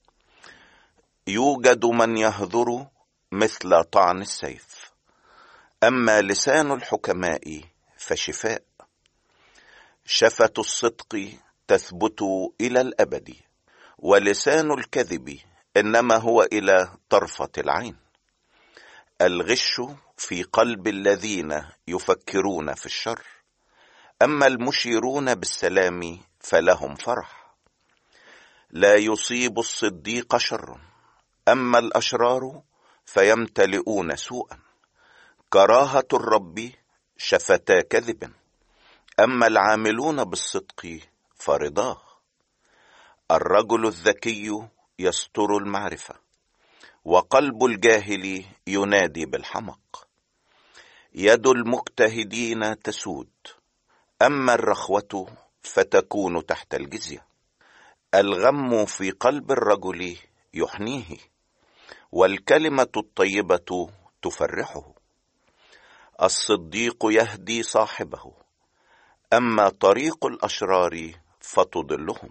يوجد من يهذر مثل طعن السيف، أما لسان الحكماء فشفاء. شفة الصدق تثبت إلى الأبد، ولسان الكذب إنما هو إلى طرفة العين. الغش في قلب الذين يفكرون في الشر، أما المشيرون بالسلام فلهم فرح. لا يصيب الصديق شر، أما الأشرار فيمتلئون سوءا. كراهة الرب شفتا كذب، أما العاملون بالصدق فرضاه. الرجل الذكي يستر المعرفة، وقلب الجاهل ينادي بالحمق. يد المجتهدين تسود، أما الرخوة فتكون تحت الجزية. الغم في قلب الرجل يحنيه، والكلمة الطيبة تفرحه. الصديق يهدي صاحبه، أما طريق الأشرار فتضلهم.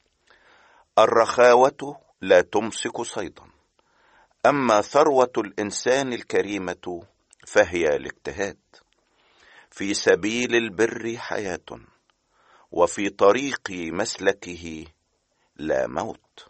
الرخاوة لا تمسك صيدا، أما ثروة الإنسان الكريمة فهي الاجتهاد. في سبيل البر حياة، وفي طريق مسلكه لا موت.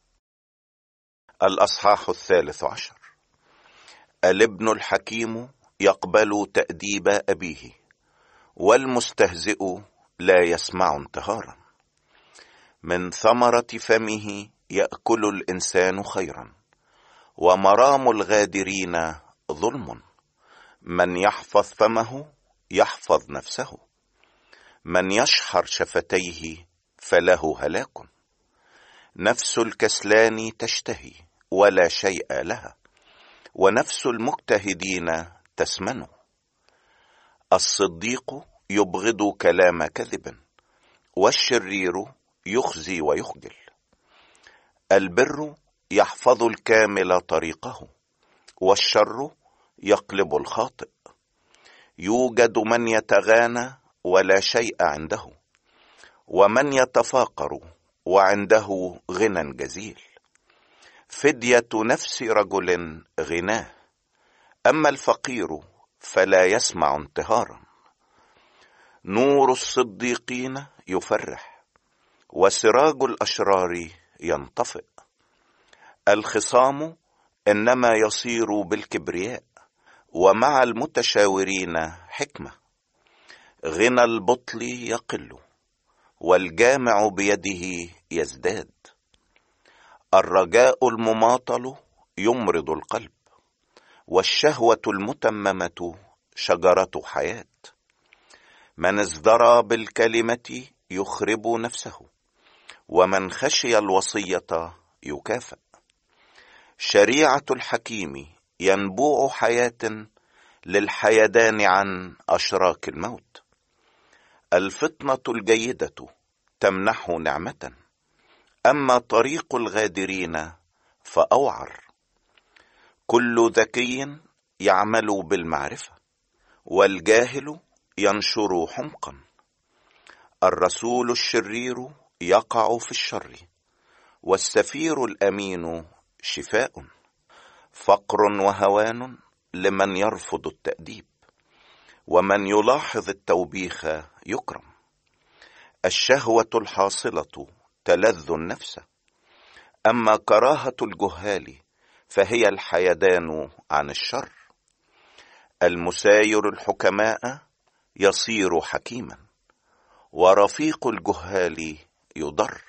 الأصحاح الثالث عشر. الابن الحكيم يقبل تأديب أبيه، والمستهزئ لا يسمع انتهارا. من ثمرة فمه يأكل الإنسان خيرا، ومرام الغادرين ظلم. من يحفظ فمه يحفظ نفسه، من يشحر شفتيه فله هلاك. نفس الكسلان تشتهي ولا شيء لها، ونفس المجتهدين تسمن. الصديق يبغض كلام كذب، والشرير يخزي ويخجل. البر يحفظ الكامل طريقه، والشر يقلب الخاطئ. يوجد من يتغانى ولا شيء عنده، ومن يتفاقر وعنده غنى جزيل. فدية نفس رجل غناه، أما الفقير فلا يسمع انتهارا. نور الصديقين يفرح، وسراج الأشرار ينطفئ. الخصام إنما يصير بالكبرياء، ومع المتشاورين حكمة. غنى البطل يقل، والجامع بيده يزداد. الرجاء المماطل يمرض القلب، والشهوة المتممة شجرة حياة. من ازدرى بالكلمة يخرب نفسه، ومن خشي الوصية يكافئ. شريعة الحكيم ينبوع حياة للحيدان عن أشراك الموت. الفطنة الجيدة تمنح نعمة، أما طريق الغادرين فأوعر. كل ذكي يعمل بالمعرفة، والجاهل ينشر حمقا. الرسول الشرير يقع في الشر، والسفير الأمين شفاء. فقر وهوان لمن يرفض التأديب، ومن يلاحظ التوبيخ يكرم. الشهوة الحاصلة تلذ النفس، أما كراهة الجهال فهي الحيدان عن الشر. المساير الحكماء يصير حكيما، ورفيق الجهال يضر.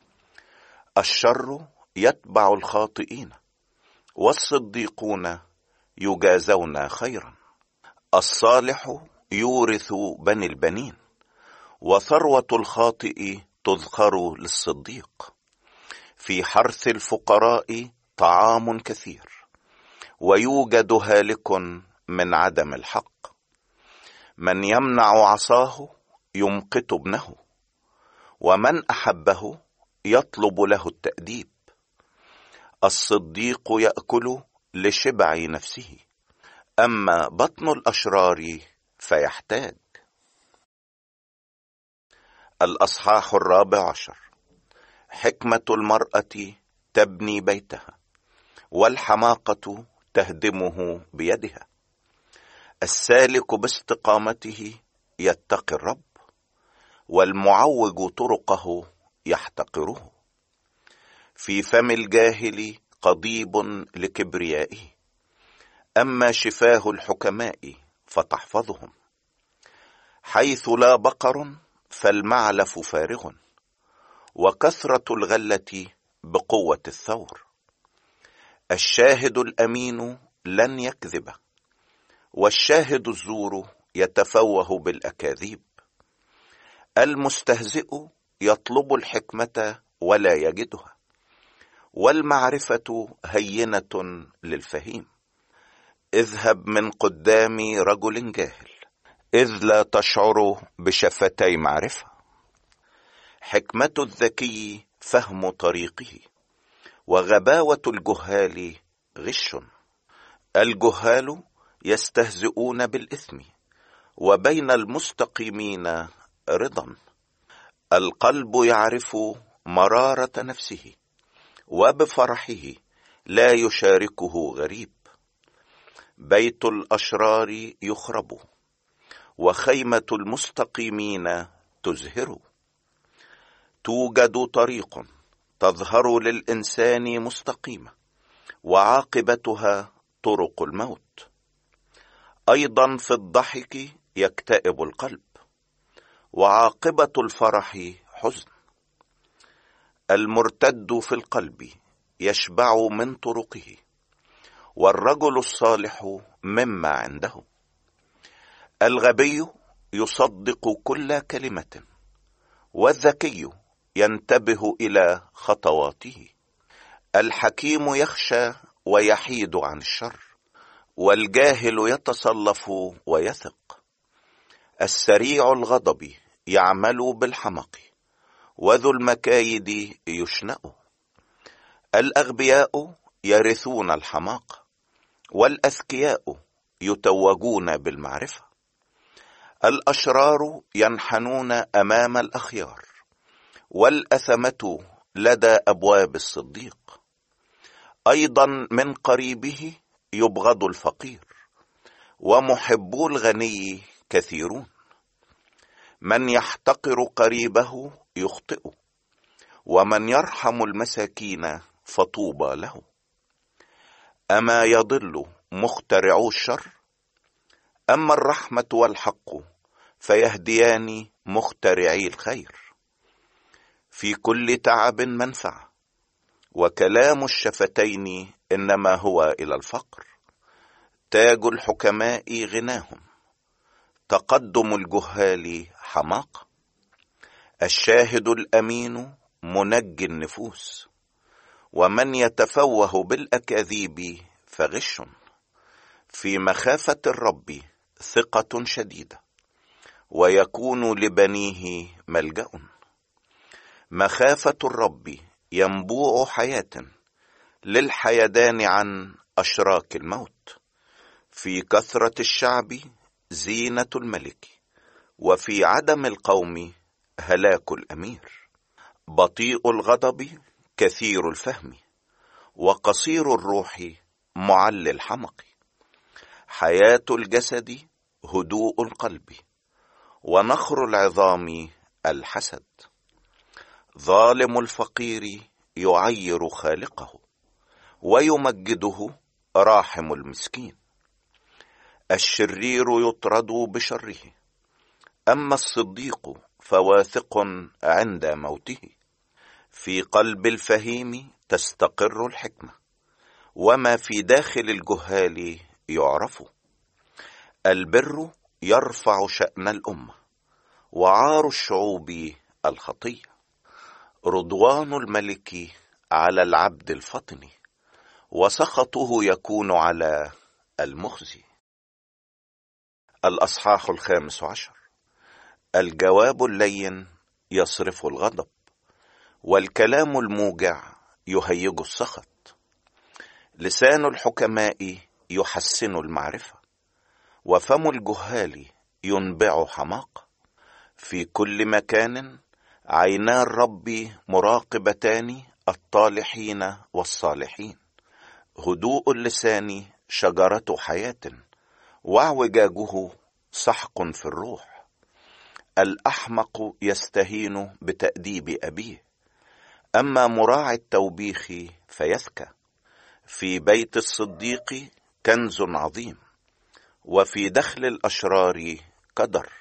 الشر يتبع الخاطئين، والصديقون يجازون خيرا. الصالح يورث بني البنين، وثروة الخاطئ تذخر للصديق. في حرث الفقراء طعام كثير، ويوجد هالك من عدم الحق. من يمنع عصاه يمقت ابنه، ومن أحبه يطلب له التأديب. الصديق يأكل لشبع نفسه، أما بطن الأشرار فيحتاج. الأصحاح الرابع عشر. حكمة المرأة تبني بيتها، والحماقة تهدمه بيدها. السالك باستقامته يتقي الرب، والمعوج طرقه يحتقره. في فم الجاهل قضيب لكبريائه، أما شفاه الحكماء فتحفظهم. حيث لا بقر فالمعلف فارغ، وكثرة الغلة بقوة الثور. الشاهد الأمين لن يكذب، والشاهد الزور يتفوه بالأكاذيب. المستهزئ يطلب الحكمة ولا يجدها، والمعرفة هينة للفهيم. اذهب من قدام رجل جاهل، إذ لا تشعر بشفتي معرفة. حكمة الذكي فهم طريقه، وغباوة الجهال غش. الجهال يستهزئون بالإثم، وبين المستقيمين رضا. القلب يعرف مرارة نفسه، وبفرحه لا يشاركه غريب. بيت الأشرار يخرب، وخيمة المستقيمين تزهر. توجد طريق تظهر للإنسان مستقيمة، وعاقبتها طرق الموت. أيضا في الضحك يكتئب القلب، وعاقبة الفرح حزن. المرتد في القلب يشبع من طرقه، والرجل الصالح مما عنده. الغبي يصدق كل كلمة، والذكي ينتبه إلى خطواته. الحكيم يخشى ويحيد عن الشر، والجاهل يتصلف ويثق. السريع الغضب يعمل بالحمق، وذو المكايد يشنأ. الأغبياء يرثون الحماقة، والأذكياء يتوجون بالمعرفة. الأشرار ينحنون أمام الأخيار، والأثمة لدى أبواب الصديق. أيضا من قريبه يبغض الفقير، ومحبو الغني كثيرون. من يحتقر قريبه يخطئ، ومن يرحم المساكين فطوبى له. أما يضل مخترعو الشر أما الرحمة والحق فيهديان مخترعي الخير. في كل تعب منفعة، وكلام الشفتين إنما هو إلى الفقر. تاج الحكماء غناهم، تقدم الجهال حماقة. الشاهد الأمين منجي النفوس، ومن يتفوه بالأكاذيب فغش. في مخافة الرب ثقة شديدة، ويكون لبنيه ملجأ. مخافة الرب ينبوع حياة للحيدان عن أشراك الموت. في كثرة الشعب زينة الملك، وفي عدم القوم هلاك الأمير. بطيء الغضب كثير الفهم، وقصير الروح معل الحمق. حياة الجسد هدوء القلب، ونخر العظام الحسد. ظالم الفقير يعير خالقه، ويمجده راحم المسكين. الشرير يطرد بشره، أما الصديق فواثق عند موته. في قلب الفهيم تستقر الحكمة، وما في داخل الجهال يعرف. البر يرفع شأن الأمة، وعار الشعوب الخطية. رضوان الملك على العبد الفطن، وسخطه يكون على المخزي. الأصحاح الخامس عشر. الجواب اللين يصرف الغضب، والكلام الموجع يهيج السخط. لسان الحكماء يحسن المعرفة، وفم الجهال ينبع حماقة. في كل مكان عينا الرب مراقبتان الطالحين والصالحين. هدوء اللسان شجرة حياة، واعوجاجه سحق في الروح. الأحمق يستهين بتأديب أبيه، أما مراعي التوبيخ فيذكى. في بيت الصديق كنز عظيم، وفي دخل الأشرار قدر.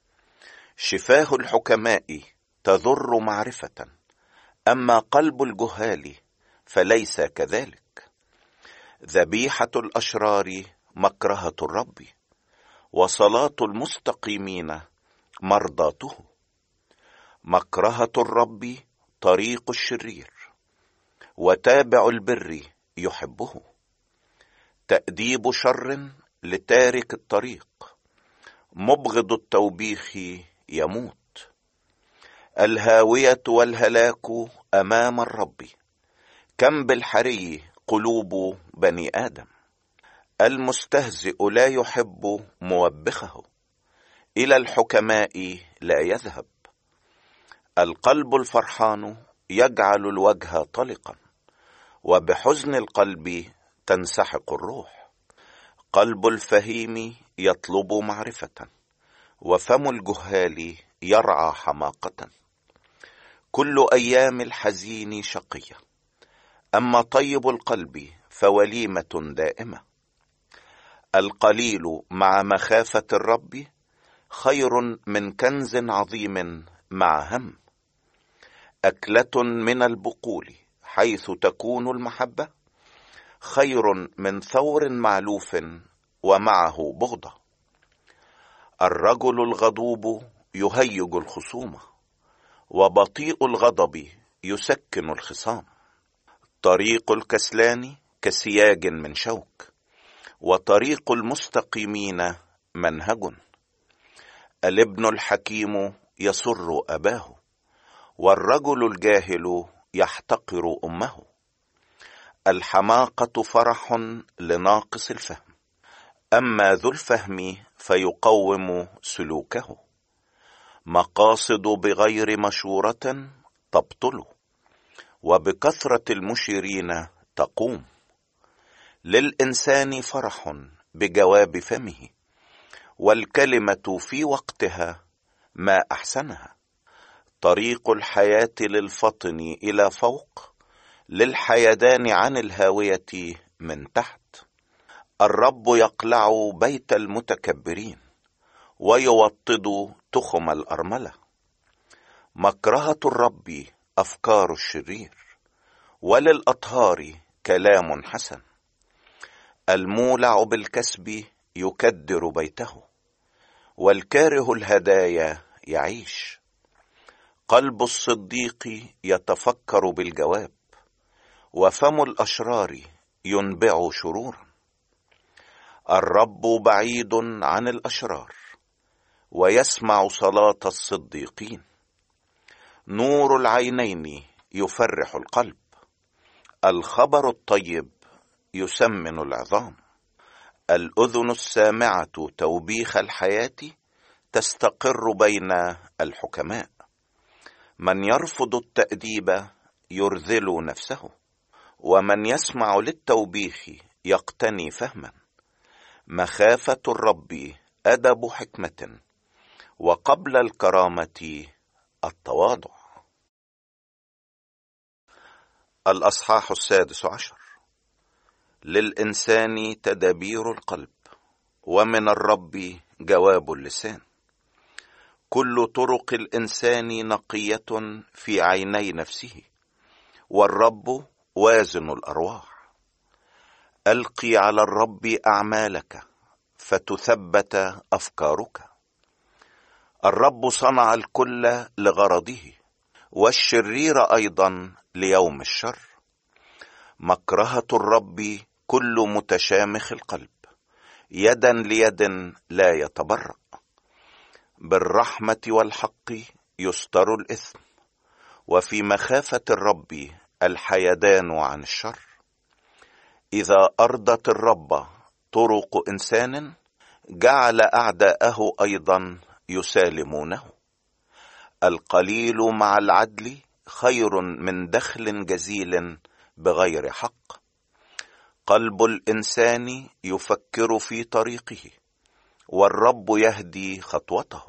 شفاه الحكماء تضر معرفة، أما قلب الجهال فليس كذلك. ذبيحة الأشرار مكرهة الرب، وصلاة المستقيمين مرضاته. مكرهة الرب طريق الشرير، وتابع البر يحبه. تأديب شر لتارك الطريق، مبغض التوبيخ يموت. الهاوية والهلاك أمام الرب، كم بالحري قلوب بني آدم. المستهزئ لا يحب موبخه، إلى الحكماء لا يذهب. القلب الفرحان يجعل الوجه طلقا، وبحزن القلب تنسحق الروح. قلب الفهيم يطلب معرفة، وفم الجهال يرعى حماقة. كل أيام الحزين شقية، أما طيب القلب فوليمة دائمة. القليل مع مخافة الرب خير من كنز عظيم مع هم. أكلة من البقول حيث تكون المحبة خير من ثور معلوف ومعه بغضة. الرجل الغضوب يهيج الخصومة، وبطيء الغضب يسكن الخصام. طريق الكسلان كسياج من شوك، وطريق المستقيمين منهج. الابن الحكيم يسر أباه، والرجل الجاهل يحتقر أمه. الحماقة فرح لناقص الفهم، أما ذو الفهم فيقوم سلوكه. مقاصد بغير مشورة تبطل، وبكثرة المشيرين تقوم. للإنسان فرح بجواب فمه، والكلمة في وقتها ما أحسنها. طريق الحياة للفطن إلى فوق، للحيدان عن الهاوية من تحت. الرب يقلع بيت المتكبرين ويوطد تخم الأرملة. مكرهة الرب أفكار الشرير، وللأطهار كلام حسن. المولع بالكسب يكدر بيته، والكاره الهدايا يعيش. قلب الصديق يتفكر بالجواب، وفم الأشرار ينبع شرورا. الرب بعيد عن الأشرار، ويسمع صلاة الصديقين. نور العينين يفرح القلب، الخبر الطيب يسمن العظام. الأذن السامعة توبيخ الحياة تستقر بين الحكماء. من يرفض التأديب يرذل نفسه، ومن يسمع للتوبيخ يقتني فهما. مخافة الرب أدب حكمة، وقبل الكرامة التواضع. الأصحاح السادس عشر. للإنسان تدابير القلب، ومن الرب جواب اللسان. كل طرق الإنسان نقية في عيني نفسه، والرب وازن الأرواح. ألقي على الرب أعمالك فتثبت أفكارك. الرب صنع الكل لغرضه، والشرير أيضا ليوم الشر. مكرهة الرب كل متشامخ القلب، يدا ليد لا يتبرأ. بالرحمة والحق يستر الإثم، وفي مخافة الرب الحيدان عن الشر. إذا أرضت الرب طرق إنسان، جعل أعداءه أيضا يسالمونه. القليل مع العدل خير من دخل جزيل بغير حق. قلب الإنسان يفكر في طريقه، والرب يهدي خطوته.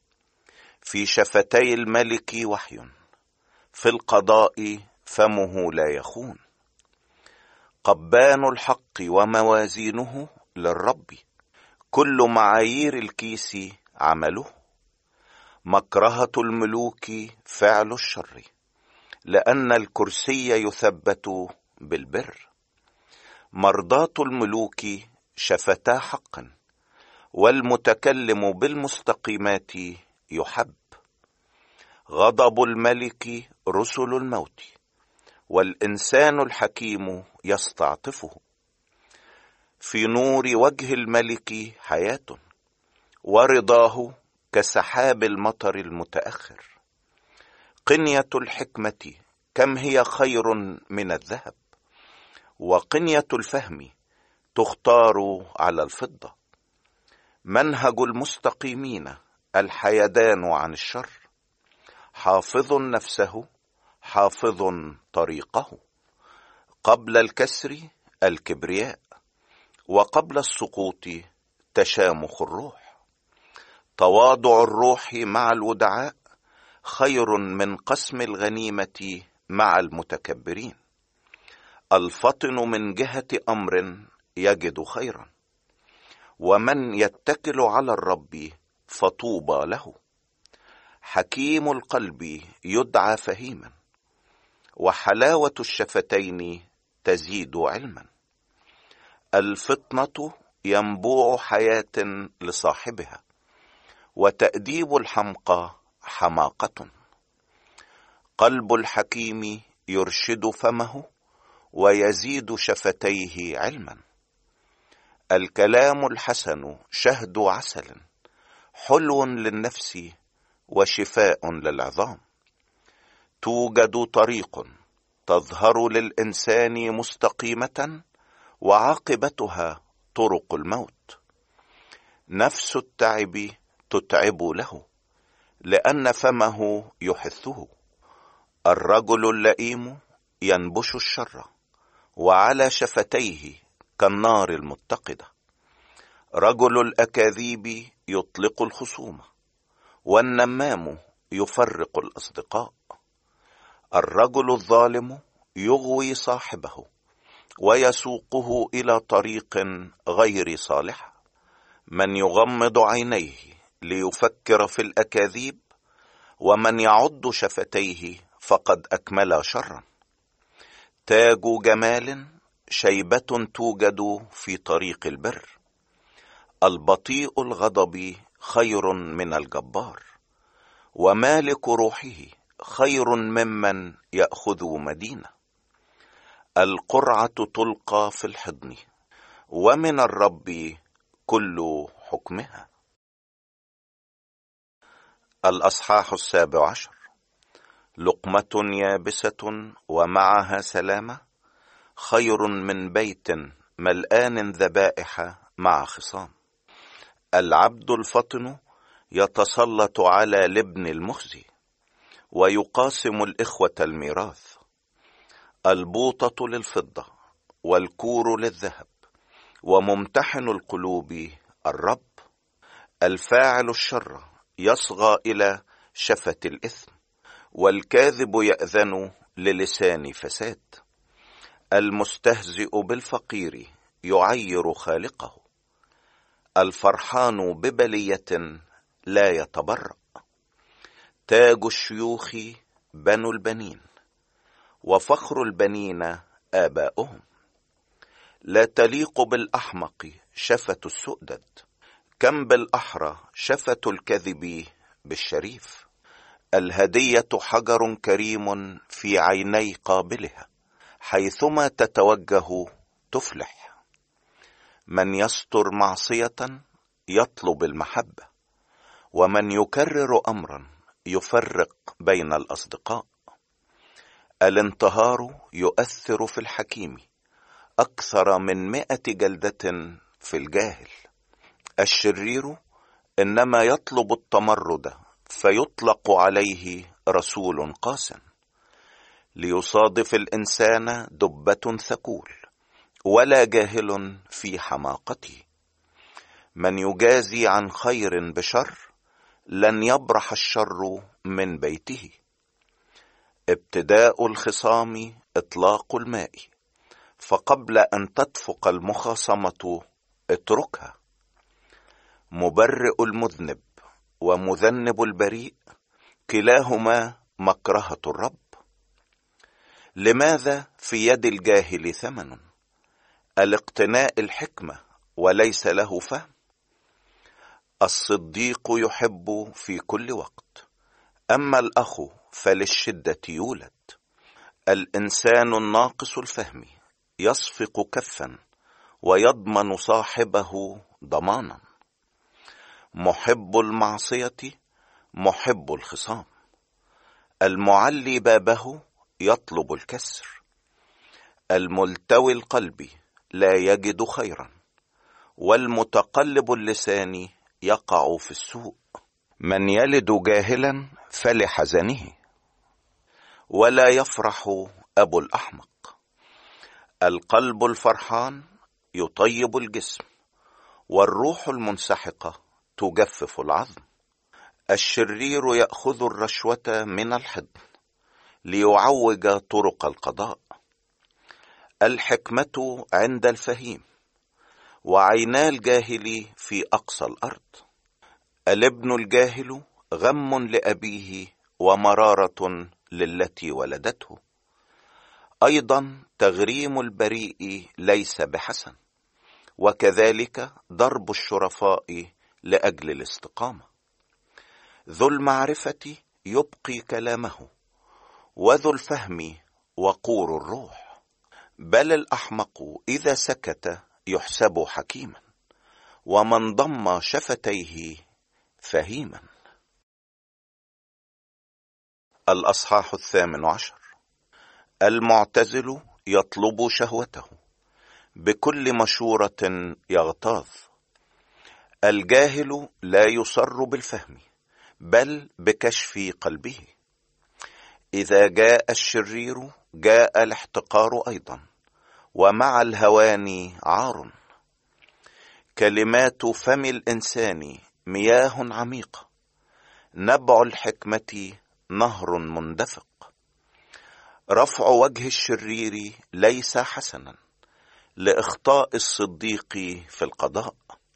في شفتي الملك وحي، في القضاء فمه لا يخون. قبان الحق وموازينه للرب، كل معايير الكيس عمله. مكرهة الملوك فعل الشر، لأن الكرسي يثبت بالبر. مرضاة الملوك شفتا حق، والمتكلم بالمستقيمات يحب. غضب الملك رسل الموت، والإنسان الحكيم يستعطفه. في نور وجه الملك حياة، ورضاه كسحاب المطر المتأخر. قنية الحكمة كم هي خير من الذهب، وقنية الفهم تختار على الفضة. منهج المستقيمين الحيدان عن الشر، حافظ نفسه حافظ طريقه. قبل الكسر الكبرياء، وقبل السقوط تشامخ الروح. تواضع الروح مع الودعاء خير من قسم الغنيمة مع المتكبرين. الفطن من جهة أمر يجد خيرا، ومن يتكل على الرب فطوبى له. حكيم القلب يدعى فهيما، وحلاوة الشفتين تزيد علما. الفطنة ينبوع حياة لصاحبها، وتأديب الحمقى حماقة. قلب الحكيم يرشد فمه، ويزيد شفتيه علما. الكلام الحسن شهد عسل، حلو للنفس وشفاء للعظام. توجد طريق تظهر للإنسان مستقيمة، وعاقبتها طرق الموت. نفس التعب تتعب له، لأن فمه يحثه. الرجل اللئيم ينبش الشر، وعلى شفتيه كالنار المتقدة. رجل الأكاذيب يطلق الخصومة، والنمام يفرق الأصدقاء. الرجل الظالم يغوي صاحبه، ويسوقه إلى طريق غير صالح. من يغمض عينيه ليفكر في الأكاذيب، ومن يعض شفتيه فقد أكمل شرا. تاج جمال شيبة توجد في طريق البر. البطيء الغضب خير من الجبار، ومالك روحه خير ممن يأخذ مدينة. القرعة تلقى في الحضن، ومن الرب كل حكمها. الأصحاح السابع عشر. لقمة يابسة ومعها سلامة خير من بيت ملآن ذبائح مع خصام. العبد الفطن يتسلط على لبن المخزي، ويقاسم الإخوة الميراث. البوطة للفضة والكور للذهب، وممتحن القلوب الرب. الفاعل الشر يصغى إلى شفة الإثم، والكاذب يأذن للسان فساد. المستهزئ بالفقير يعير خالقه، الفرحان ببلية لا يتبرأ. تاج الشيوخ بنو البنين، وفخر البنين آباؤهم. لا تليق بالأحمق شفة السؤدد، كم بالأحرى شفة الكذب بالشريف. الهدية حجر كريم في عيني قابلها، حيثما تتوجه تفلح. من يستر معصية يطلب المحبة، ومن يكرر أمرا يفرق بين الأصدقاء. الانتهار يؤثر في الحكيم أكثر من مئة جلدة في الجاهل. الشرير إنما يطلب التمرد، فيطلق عليه رسول قاس. ليصادف الإنسان دبة ثقول، ولا جاهل في حماقته. من يجازي عن خير بشر لن يبرح الشر من بيته. ابتداء الخصام إطلاق الماء، فقبل أن تدفق المخاصمة اتركها. مبرئ المذنب ومذنب البريء كلاهما مكرهة الرب. لماذا في يد الجاهل ثمن؟ الاقتناء الحكمة وليس له فهم. الصديق يحب في كل وقت، أما الأخ فللشدة يولد. الإنسان الناقص الفهم يصفق كفا، ويضمن صاحبه ضمانا. محب المعصية محب الخصام، المعلي بابه يطلب الكسر. الملتوي القلب لا يجد خيرا، والمتقلب اللسان يقع في السوء. من يلد جاهلا فلحزنه، ولا يفرح أبو الأحمق. القلب الفرحان يطيب الجسم، والروح المنسحقة تجفف العظم. الشرير يأخذ الرشوة من الحضن ليعوج طرق القضاء. الحكمة عند الفهيم، وعينا الجاهل في أقصى الأرض. الابن الجاهل غم لأبيه، ومرارة للتي ولدته. أيضا تغريم البريء ليس بحسن، وكذلك ضرب الشرفاء لأجل الاستقامة. ذو المعرفة يبقي كلامه، وذو الفهم وقور الروح. بل الأحمق إذا سكت يحسب حكيما، ومن ضم شفتيه فهيما. الأصحاح الثامن عشر. المعتزل يطلب شهوته، بكل مشورة يغتاظ. الجاهل لا يصر بالفهم، بل بكشف قلبه. إذا جاء الشرير جاء الاحتقار أيضا، ومع الهوان عار. كلمات فم الإنسان مياه عميقة، نبع الحكمة نهر مندفق. رفع وجه الشرير ليس حسنا، لإخطاء الصديق في القضاء.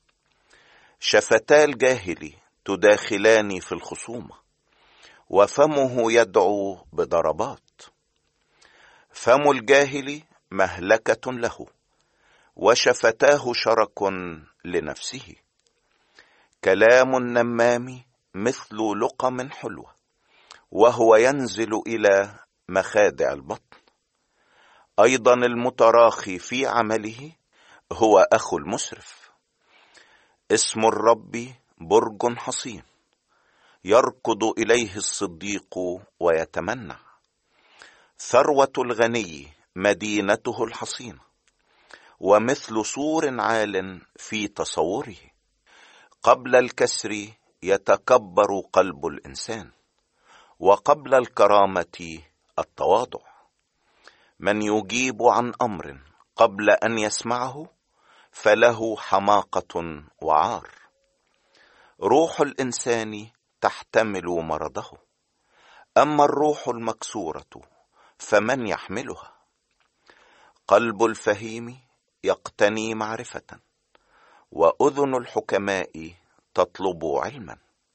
شفتا الجاهل تداخلان في الخصومة، وفمه يدعو بضربات. فم الجاهل مهلكة له، وشفتاه شرك لنفسه. كلام النمام مثل لقم حلوة، وهو ينزل إلى مخادع البطن. أيضا المتراخي في عمله هو أخو المسرف. اسم الرب برج حصين، يركض إليه الصديق ويتمنع. ثروة الغني مدينته الحصينة، ومثل سور عال في تصوره. قبل الكسر يتكبر قلب الإنسان، وقبل الكرامة التواضع. من يجيب عن أمر قبل أن يسمعه فله حماقة وعار. روح الإنسان تحتمل مرضه، أما الروح المكسورة فمن يحملها؟ قلب الفهيم يقتني معرفة، وأذن الحكماء تطلب علما.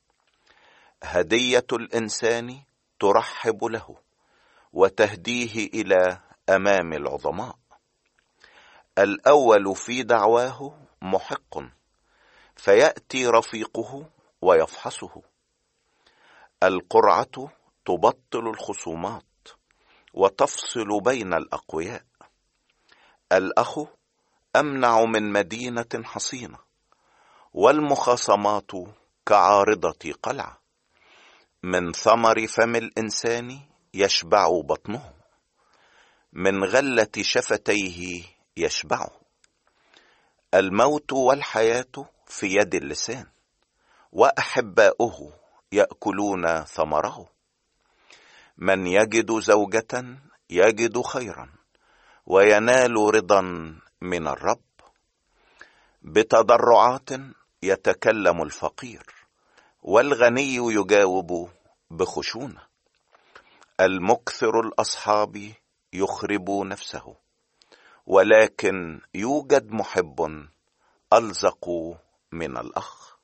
هدية الإنسان ترحب له، وتهديه إلى أمام العظماء. الأول في دعواه محق، فيأتي رفيقه ويفحصه. القرعة تبطل الخصومات، وتفصل بين الأقوياء. الأخ أمنع من مدينة حصينة، والمخاصمات كعارضة قلعة. من ثمر فم الإنسان يشبع بطنه، من غلة شفتيه يشبع. الموت والحياة في يد اللسان، وأحباؤه يأكلون ثمره. من يجد زوجة يجد خيرا، وينال رضا من الرب. بتضرعات يتكلم الفقير، والغني يجاوب بخشونة. المكثر الأصحاب يخرب نفسه، ولكن يوجد محب ألزق من الأخ.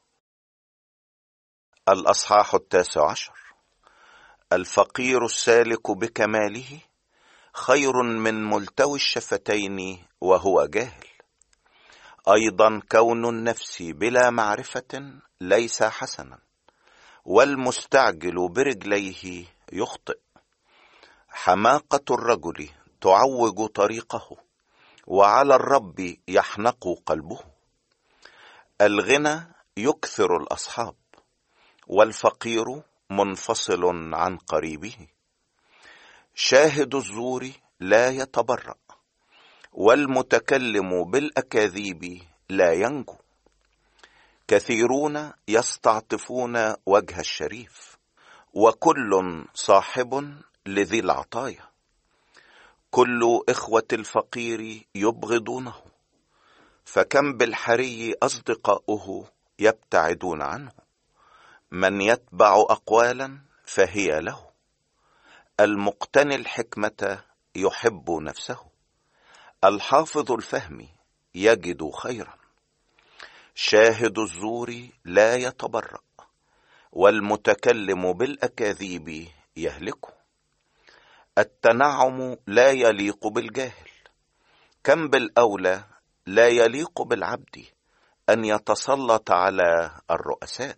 الأصحاح التاسع عشر. الفقير السالك بكماله خير من ملتوي الشفتين وهو جاهل. أيضا كون النفس بلا معرفة ليس حسنا، والمستعجل برجليه يخطئ. حماقة الرجل تعوج طريقه، وعلى الرب يحنق قلبه. الغنى يكثر الأصحاب، والفقير منفصل عن قريبه. شاهد الزور لا يتبرأ، والمتكلم بالأكاذيب لا ينجو. كثيرون يستعطفون وجه الشريف، وكل صاحب لذي العطايا. كل إخوة الفقير يبغضونه، فكم بالحري أصدقاؤه يبتعدون عنه. من يتبع أقوالا فهي له، المقتني الحكمة يحب نفسه. الحافظ الفهم يجد خيرا. شاهد الزور لا يتبرأ، والمتكلم بالأكاذيب يهلكه. التنعم لا يليق بالجاهل، كم بالأولى لا يليق بالعبد أن يتسلط على الرؤساء.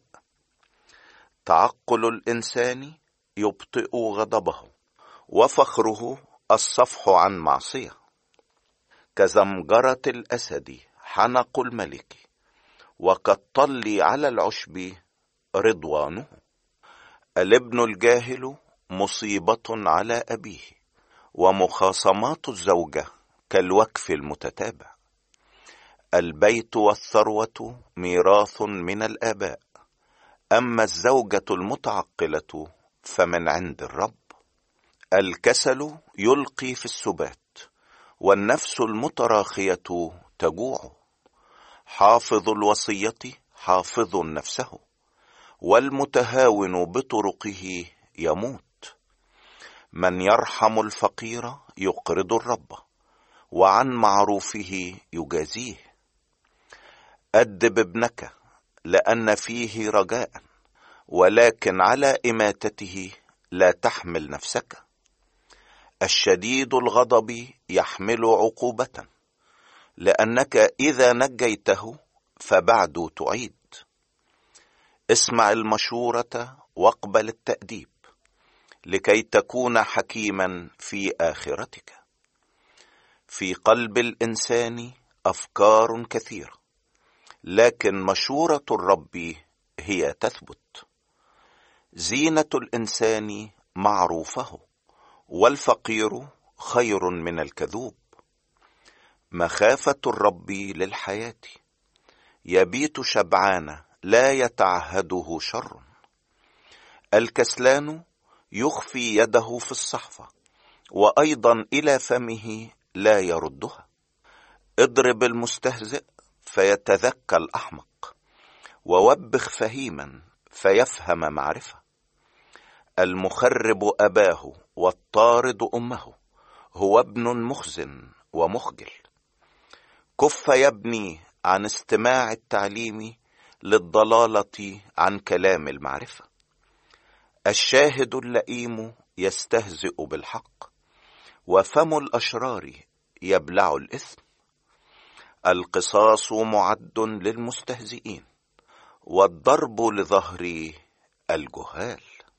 تعقل الإنسان يبطئ غضبه، وفخره الصفح عن معصية. كزمجرة الأسد حنق الملك، وكالطل على العشب رضوانه. الابن الجاهل مصيبة على أبيه، ومخاصمات الزوجة كالوكف المتتابع. البيت والثروة ميراث من الآباء، أما الزوجة المتعقلة فمن عند الرب. الكسل يلقي في السبات، والنفس المتراخية تجوع. حافظ الوصية حافظ نفسه، والمتهاون بطرقه يموت. من يرحم الفقير يقرض الرب، وعن معروفه يجازيه. أدب ابنك لأن فيه رجاء، ولكن على إماتته لا تحمل نفسك. الشديد الغضب يحمل عقوبة، لأنك إذا نجيته فبعد تعيد. اسمع المشورة واقبل التأديب، لكي تكون حكيما في آخرتك. في قلب الإنسان أفكار كثيرة، لكن مشورة الرب هي تثبت. زينة الإنسان معروفه، والفقير خير من الكذوب. مخافة الرب للحياة، يبيت شبعان لا يتعهده شر. الكسلان يخفي يده في الصحفة، وأيضا إلى فمه لا يردها. اضرب المستهزئ فيتذكى الأحمق، ووبخ فهيما فيفهم معرفة. المخرب أباه والطارد أمه، هو ابن مخزن ومخجل. كف يا ابني عن استماع التعليم، للضلالة عن كلام المعرفة. الشاهد اللئيم يستهزئ بالحق، وفم الأشرار يبلع الإثم. القصاص معد للمستهزئين، والضرب لظهر الجهال.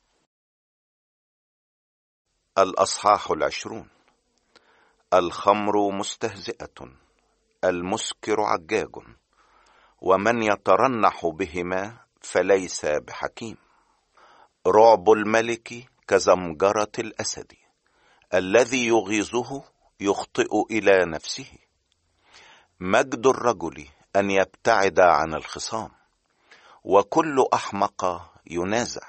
الأصحاح العشرون. الخمر مستهزئة، المسكر عجاج، ومن يترنح بهما فليس بحكيم. رعب الملك كزمجرة الأسد، الذي يغيظه يخطئ إلى نفسه. مجد الرجل أن يبتعد عن الخصام، وكل أحمق ينازع.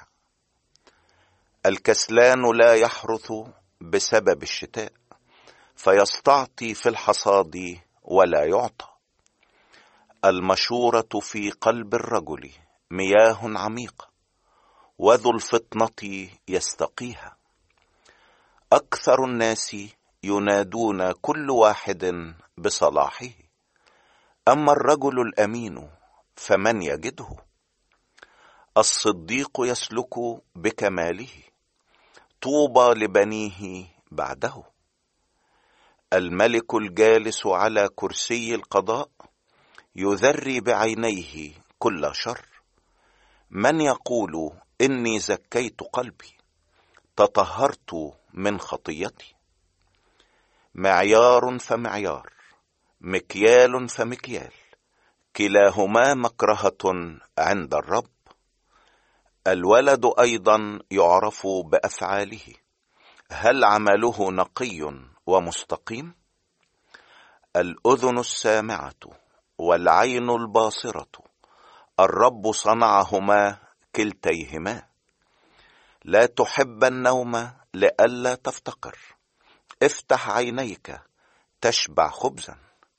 الكسلان لا يحرث بسبب الشتاء، فيستعطي في الحصاد ولا يعطى. المشورة في قلب الرجل مياه عميقة، وذو الفطنة يستقيها. أكثر الناس ينادون كل واحد بصلاحه، أما الرجل الأمين فمن يجده؟ الصديق يسلك بكماله، طوبى لبنيه بعده. الملك الجالس على كرسي القضاء يذري بعينيه كل شر. من يقول إني زكيت قلبي، تطهرت من خطيتي؟ معيار فمعيار، مكيال فمكيال، كلاهما مكرهة عند الرب. الولد أيضا يعرف بأفعاله، هل عمله نقي ومستقيم؟ الأذن السامعة والعين الباصرة، الرب صنعهما كلتيهما. لا تحب النوم لئلا تفتقر، افتح عينيك تشبع خبزا.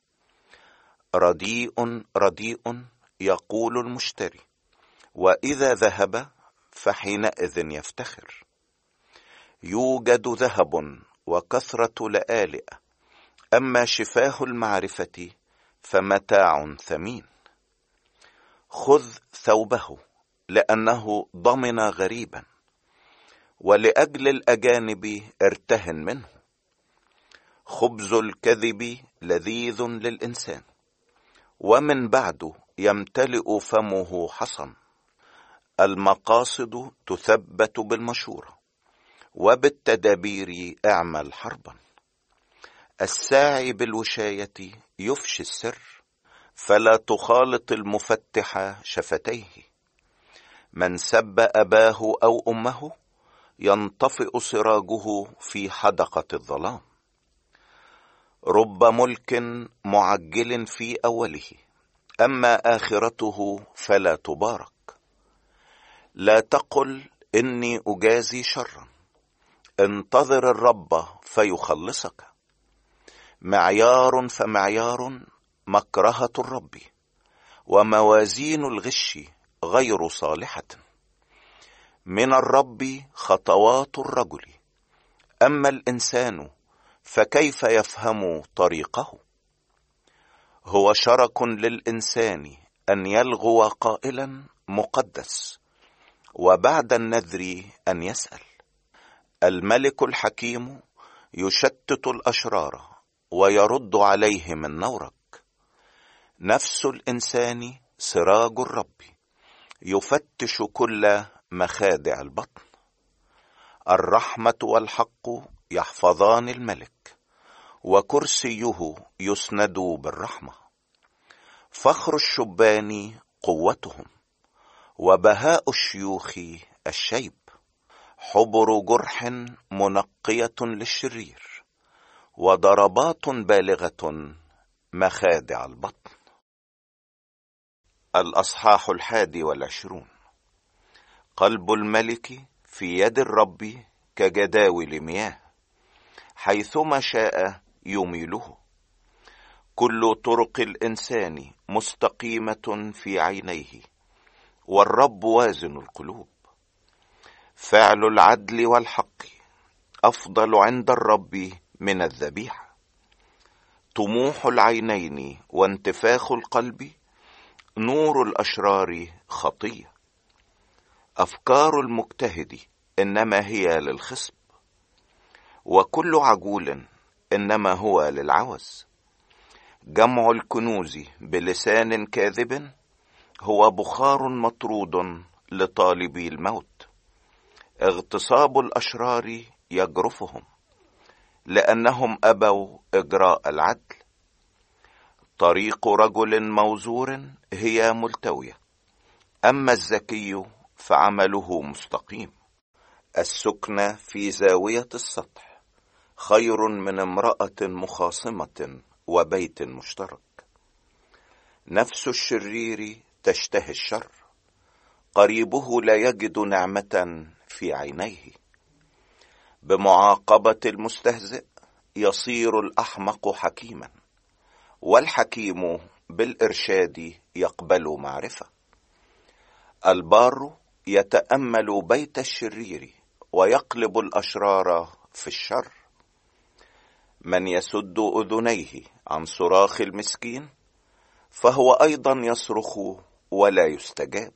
رديء رديء يقول المشتري، وإذا ذهب فحينئذ يفتخر. يوجد ذهب وكثرة لآلئ، أما شفاه المعرفة فمتاع ثمين. خذ ثوبه لأنه ضمن غريبا، ولأجل الأجانب ارتهن منه. خبز الكذب لذيذ للإنسان، ومن بعده يمتلئ فمه حصن. المقاصد تثبت بالمشورة، وبالتدابير اعمل حربا. الساعي بالوشاية يفشي السر، فلا تخالط المفتح شفتيه. من سب أباه أو أمه ينطفئ سراجه في حدقة الظلام. رب ملك معجل في أوله، أما آخرته فلا تبارك. لا تقل إني أجازي شرا، انتظر الرب فيخلصك. معيار فمعيار مكرهة الرب، وموازين الغش غير صالحة. من الرب خطوات الرجل، أما الإنسان فكيف يفهم طريقه؟ هو شرك للإنسان أن يلغو قائلا مقدس، وبعد النذر أن يسأل. الملك الحكيم يشتت الأشرار ويرد عليهم النورق. نفس الإنسان سراج الرب، يفتش كل مخادع البطن. الرحمة والحق يحفظان الملك، وكرسيه يسند بالرحمة. فخر الشبان قوتهم، وبهاء الشيوخ الشيب. حبر جرح منقية للشرير، وضربات بالغة مخادع البطن. الأصحاح الحادي والعشرون. قلب الملك في يد الرب كجداول مياه، حيثما شاء يميله. كل طرق الإنسان مستقيمة في عينيه، والرب وازن القلوب. فعل العدل والحق أفضل عند الرب من الذبيحة. طموح العينين وانتفاخ القلب نور الأشرار خطية. أفكار المجتهد إنما هي للخصب، وكل عجول إنما هو للعوز. جمع الكنوز بلسان كاذب هو بخار مطرود لطالبي الموت. اغتصاب الأشرار يجرفهم، لأنهم أبوا إجراء العدل. طريق رجل موزور هي ملتوية، أما الذكي فعمله مستقيم. السكنة في زاوية السطح خير من امرأة مخاصمة وبيت مشترك. نفس الشرير تشتهي الشر، قريبه لا يجد نعمة في عينيه. بمعاقبة المستهزئ يصير الأحمق حكيما، والحكيم بالإرشاد يقبل معرفة. البار يتأمل بيت الشرير، ويقلب الأشرار في الشر. من يسد أذنيه عن صراخ المسكين، فهو أيضا يصرخ ولا يستجاب.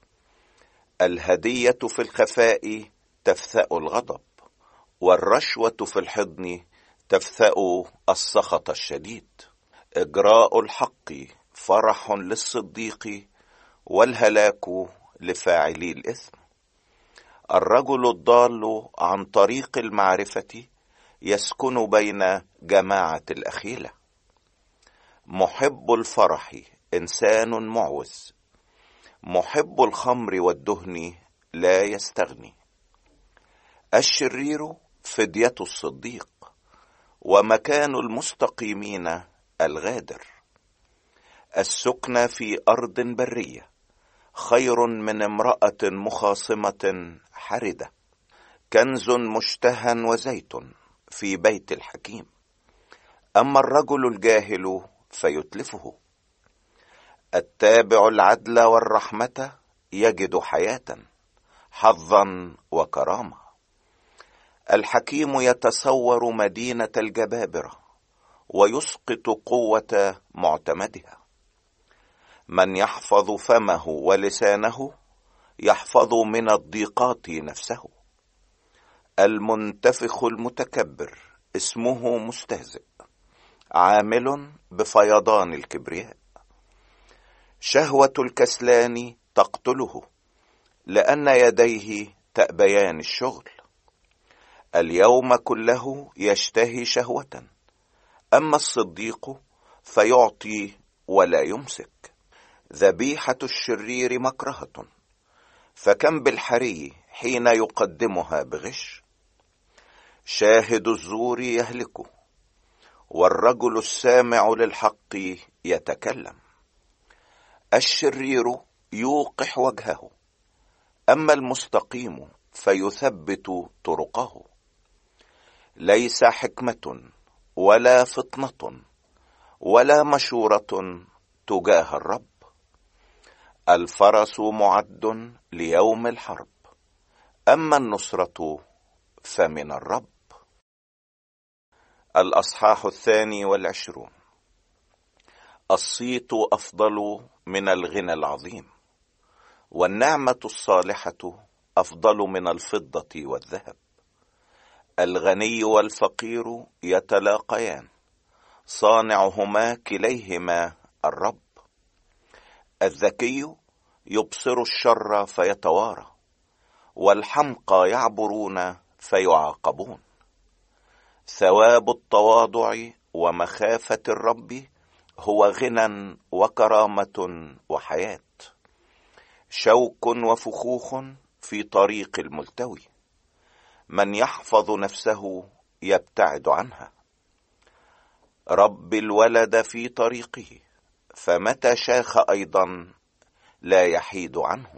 الهدية في الخفاء تفثأ الغضب، والرشوة في الحضن تفثأ السخط الشديد. إجراء الحق فرح للصديق، والهلاك لفاعلي الإثم. الرجل الضال عن طريق المعرفة يسكن بين جماعة الأخيلة. محب الفرح إنسان معوز، محب الخمر والدهن لا يستغني. الشرير فدية الصديق، ومكان المستقيمين الغادر. السكنة في أرض برية خير من امرأة مخاصمة حردة. كنز مشتهى وزيت في بيت الحكيم، أما الرجل الجاهل فيتلفه. التابع العدل والرحمة يجد حياة، حظا وكرامة. الحكيم يتصور مدينة الجبابرة، ويسقط قوة معتمدها. من يحفظ فمه ولسانه يحفظ من الضيقات نفسه. المنتفخ المتكبر اسمه مستهزئ، عامل بفيضان الكبرياء. شهوة الكسلان تقتله، لأن يديه تأبيان الشغل. اليوم كله يشتهي شهوة، أما الصديق فيعطي ولا يمسك. ذبيحة الشرير مكرهة، فكم بالحري حين يقدمها بغش. شاهد الزور يهلكه، والرجل السامع للحق يتكلم. الشرير يوقح وجهه، أما المستقيم فيثبت طرقه. ليس حكمة ولا فطنة ولا مشورة تجاه الرب. الفرس معد ليوم الحرب، أما النصرة فمن الرب. الأصحاح الثاني والعشرون. الصيت أفضل من الغنى العظيم، والنعمة الصالحة أفضل من الفضة والذهب. الغني والفقير يتلاقيان، صانعهما كليهما الرب. الذكي يبصر الشر فيتوارى، والحمقى يعبرون فيعاقبون. ثواب التواضع ومخافة الرب هو غنى وكرامة وحياة. شوك وفخوخ في طريق الملتوي، من يحفظ نفسه يبتعد عنها. رب الولد في طريقه، فمتى شاخ أيضا لا يحيد عنه.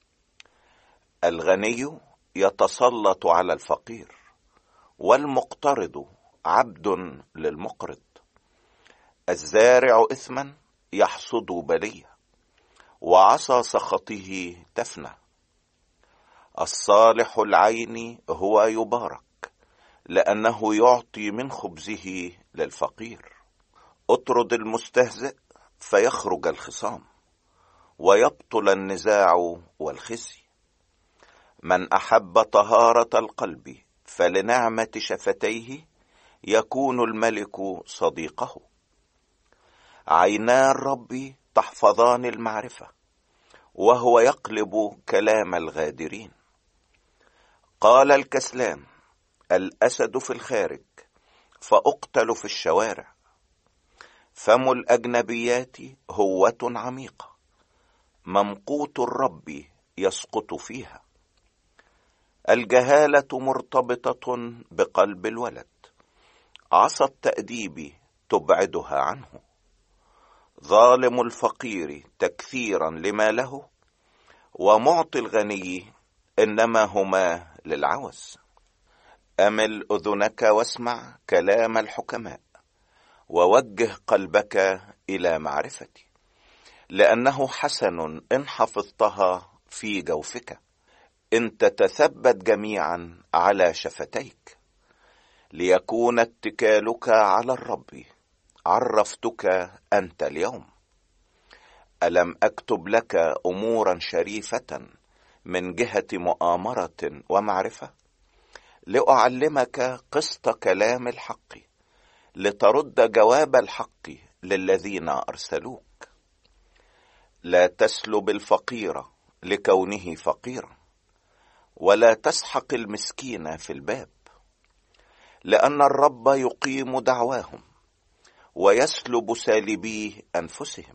الغني يتسلط على الفقير، والمقترض عبد للمقرض. الزارع إثما يحصد بلية، وعصا سخطه تفنى. الصالح العين هو يبارك، لأنه يعطي من خبزه للفقير. اطرد المستهزئ فيخرج الخصام، ويبطل النزاع والخزي. من أحب طهارة القلب فلنعمة شفتيه يكون الملك صديقه. عينا الرب تحفظان المعرفة، وهو يقلب كلام الغادرين. قال الكسلان: الأسد في الخارج، فأقتل في الشوارع. فم الأجنبيات هوة عميقة، ممقوت الرب يسقط فيها. الجهالة مرتبطة بقلب الولد، عصا التأديب تبعدها عنه. ظالم الفقير تكثيرا لما له، ومعطي الغني إنما هما للعوز. أمل أذنك واسمع كلام الحكماء، ووجه قلبك إلى معرفتي، لأنه حسن إن حفظتها في جوفك، إن تتثبت جميعا على شفتيك. ليكون اتكالك على الرب، عرفتك أنت اليوم. ألم أكتب لك أمورا شريفة من جهة مؤامرة ومعرفة، لأعلمك قسط كلام الحق، لترد جواب الحق للذين أرسلوك. لا تسلب الفقير لكونه فقيرا، ولا تسحق المسكين في الباب، لأن الرب يقيم دعواهم ويسلب سالبي أنفسهم.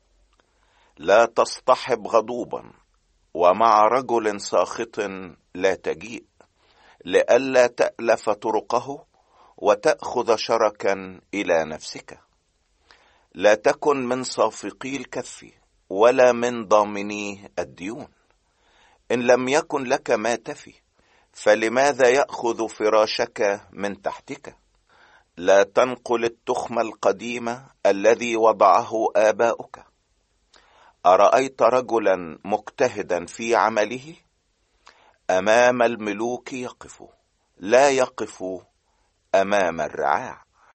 لا تصطحب غضوبا، ومع رجل ساخط لا تجيء، لئلا تألف طرقه وتأخذ شركا إلى نفسك. لا تكن من صافقي الكف، ولا من ضامني الديون. إن لم يكن لك ما تفي، فلماذا يأخذ فراشك من تحتك؟ لا تنقل التخم القديم الذي وضعه آباؤك. أرأيت رجلا مجتهدا في عمله؟ أمام الملوك يقف، لا يقف أمام الرعاع.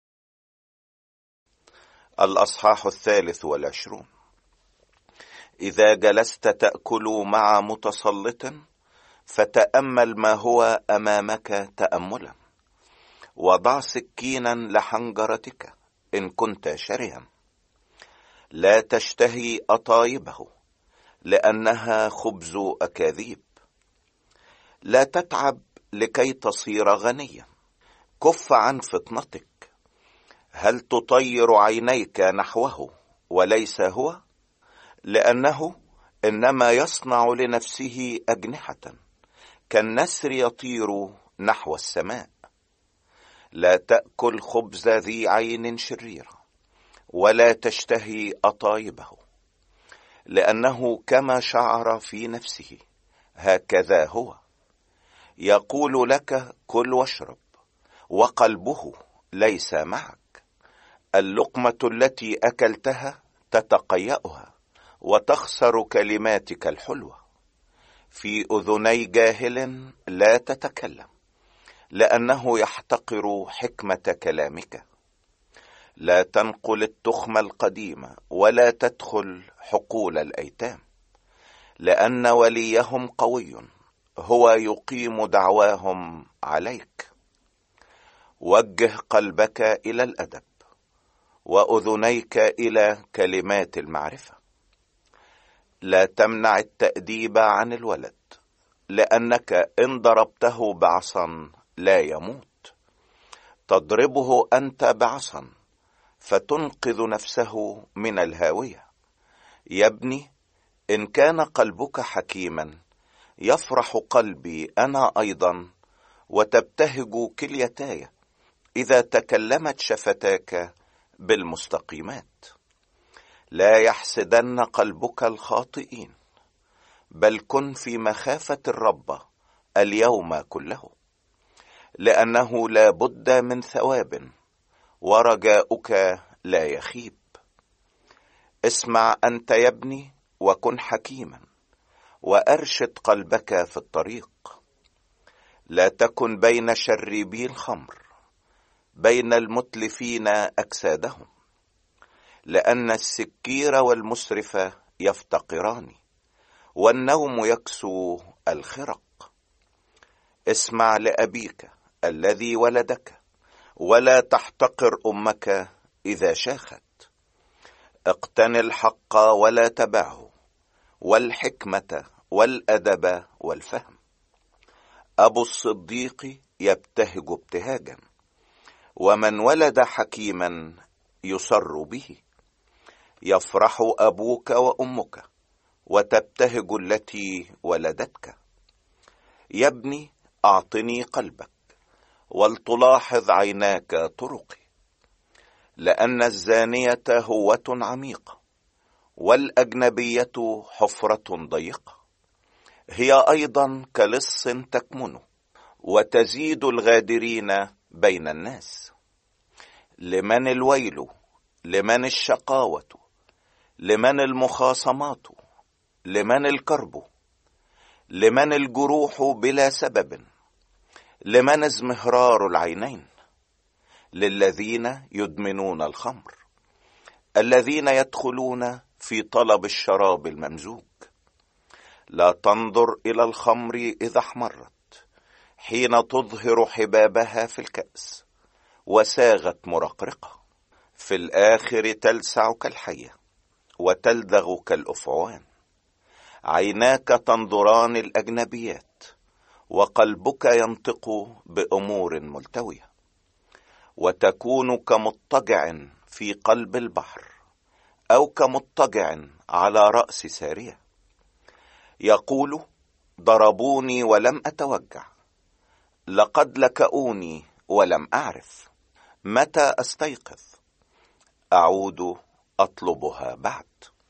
الأصحاح الثالث والعشرون. إذا جلست تأكل مع متسلط، فتأمل ما هو أمامك تأملا، وضع سكينا لحنجرتك إن كنت شرها. لا تشتهي أطايبه، لأنها خبز أكاذيب. لا تتعب لكي تصير غنيا، كف عن فطنتك. هل تطير عينيك نحوه وليس هو؟ لأنه إنما يصنع لنفسه أجنحة، كالنسر يطير نحو السماء. لا تأكل خبز ذي عين شريرة، ولا تشتهي أطايبه، لأنه كما شعر في نفسه هكذا هو. يقول لك: كل واشرب، وقلبه ليس معك. اللقمة التي أكلتها تتقيأها، وتخسر كلماتك الحلوة. في أذني جاهل لا تتكلم، لأنه يحتقر حكمة كلامك. لا تنقل التخم القديم ولا تدخل حقول الأيتام، لأن وليهم قوي هو يقيم دعواهم عليك. وجه قلبك إلى الأدب وأذنيك إلى كلمات المعرفة. لا تمنع التأديب عن الولد، لأنك إن ضربته بعصا لا يموت. تضربه أنت بعصا فتنقذ نفسه من الهاوية. يا ابني، إن كان قلبك حكيما يفرح قلبي أنا أيضا، وتبتهج كليتاي إذا تكلمت شفتاك بالمستقيمات. لا يحسدن قلبك الخاطئين، بل كن في مخافة الرب اليوم كله، لأنه لا بد من ثواب ورجاؤك لا يخيب. اسمع أنت يا ابني وكن حكيما، وأرشد قلبك في الطريق. لا تكن بين شربي الخمر، بين المتلفين أجسادهم، لأن السكير والمسرف يفتقران، والنوم يكسو الخرق. اسمع لأبيك الذي ولدك، ولا تحتقر أمك إذا شاخت. اقتن الحق ولا تبعه، والحكمة والأدب والفهم. أبو الصديق يبتهج ابتهاجا، ومن ولد حكيما يسر به. يفرح أبوك وأمك، وتبتهج التي ولدتك. يا ابني، أعطني قلبك، ولتلاحظ عيناك طرقي، لأن الزانية هوة عميقة، والأجنبية حفرة ضيقة. هي أيضا كلص تكمن، وتزيد الغادرين بين الناس. لمن الويل، لمن الشقاوة، لمن المخاصمات، لمن الكرب، لمن الجروح بلا سبب، لمن ازمهرار العينين. للذين يدمنون الخمر، الذين يدخلون في طلب الشراب الممزوج. لا تنظر إلى الخمر إذا احمرت، حين تظهر حبابها في الكأس وساغت مرقرقة. في الآخر تلسع كالحية وتلدغ كالأفعوان. عيناك تنظران الأجنبيات، وقلبك ينطق بأمور ملتوية. وتكون كمضطجع في قلب البحر، أو كمضطجع على رأس سارية. يقول: ضربوني ولم أتوجع، لقد لكؤوني ولم أعرف. متى أستيقظ؟ أعود أطلبها بعد.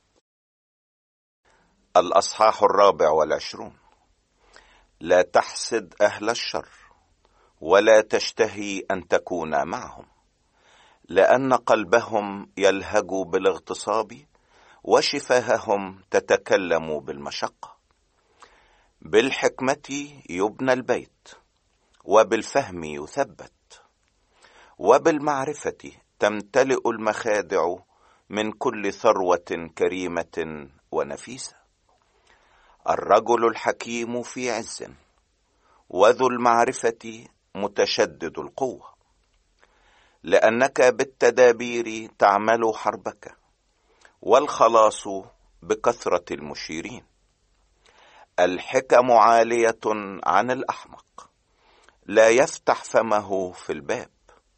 الأصحاح الرابع والعشرون. لا تحسد أهل الشر، ولا تشتهي أن تكون معهم، لأن قلبهم يلهج بالاغتصاب، وشفاههم تتكلم بالمشقة. بالحكمة يبنى البيت، وبالفهم يثبت، وبالمعرفة تمتلئ المخادع من كل ثروة كريمة ونفيسة. الرجل الحكيم في عز، وذو المعرفة متشدد القوة، لأنك بالتدابير تعمل حربك، والخلاص بكثرة المشيرين. الحكم عالية عن الأحمق، لا يفتح فمه في الباب.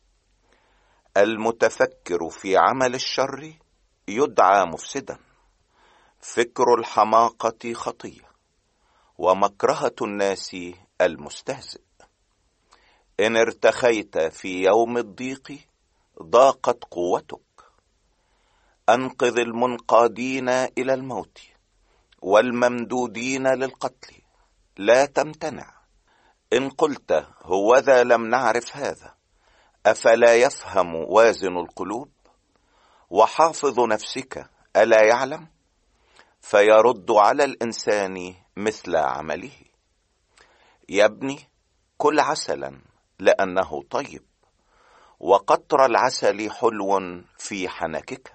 المتفكر في عمل الشر يدعى مفسدا. فكر الحماقة خطية، ومكرهة الناس المستهزئ. إن ارتخيت في يوم الضيق ضاقت قوتك. أنقذ المنقادين إلى الموت، والممدودين للقتل، لا تمتنع. إن قلت: هوذا لم نعرف هذا، أفلا يفهم وازن القلوب؟ وحافظ نفسك ألا يعلم؟ فيرد على الإنسان مثل عمله. يا ابني، كل عسلا لأنه طيب، وقطر العسل حلو في حنكك.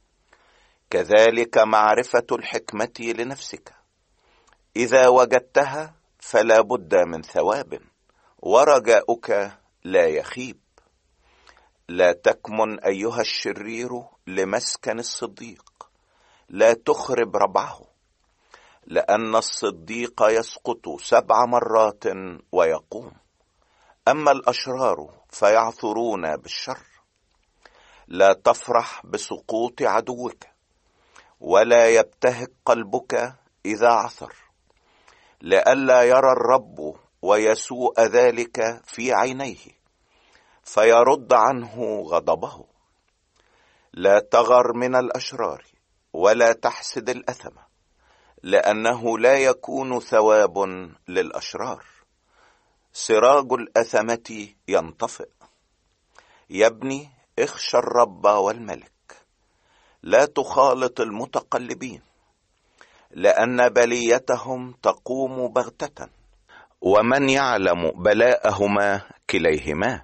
كذلك معرفة الحكمة لنفسك، إذا وجدتها فلا بد من ثواب، ورجاؤك لا يخيب. لا تكمن أيها الشرير لمسكن الصديق، لا تخرب ربعه، لأن الصديق يسقط سبع مرات ويقوم، أما الأشرار فيعثرون بالشر. لا تفرح بسقوط عدوك، ولا يبتهج قلبك إذا عثر، لئلا يرى الرب ويسوء ذلك في عينيه فيرد عنه غضبه. لا تغر من الأشرار ولا تحسد الأثم، لأنه لا يكون ثواب للأشرار. سراج الأثمة ينطفئ. يا ابني اخشى الرب والملك، لا تخالط المتقلبين، لأن بليتهم تقوم بغتة، ومن يعلم بلاءهما كليهما.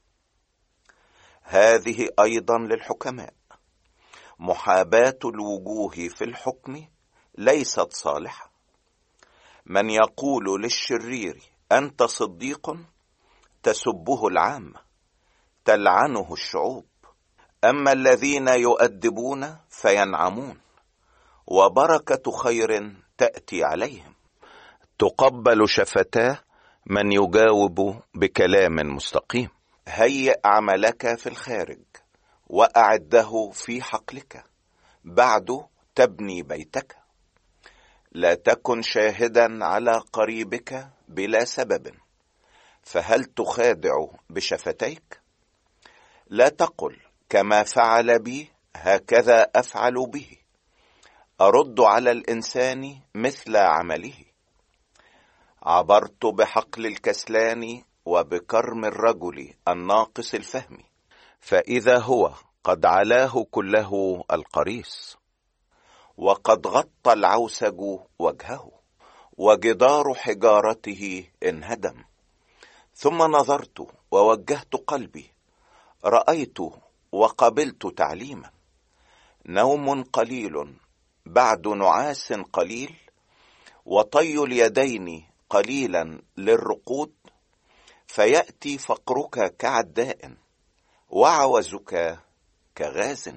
هذه أيضا للحكماء، محاباة الوجوه في الحكم ليست صالحة. من يقول للشرير أنت صديق تسبه العامة، تلعنه الشعوب. أما الذين يؤدبون فينعمون، وبركة خير تأتي عليهم. تقبل شفتاه من يجاوب بكلام مستقيم. هيئ عملك في الخارج، وأعده في حقلك، بعد تبني بيتك. لا تكن شاهدا على قريبك بلا سبب، فهل تخادع بشفتيك؟ لا تقل كما فعل بي هكذا أفعل به، أرد على الإنسان مثل عمله. عبرت بحقل الكسلان وبكرم الرجل الناقص الفهم، فإذا هو قد علاه كله القريص، وقد غطى العوسج وجهه، وجدار حجارته انهدم. ثم نظرت ووجهت قلبي، رأيت وقبلت تعليما. نوم قليل بعد نعاس قليل، وطي اليدين قليلا للرقود، فيأتي فقرك كعداء، وعوزك كغاز.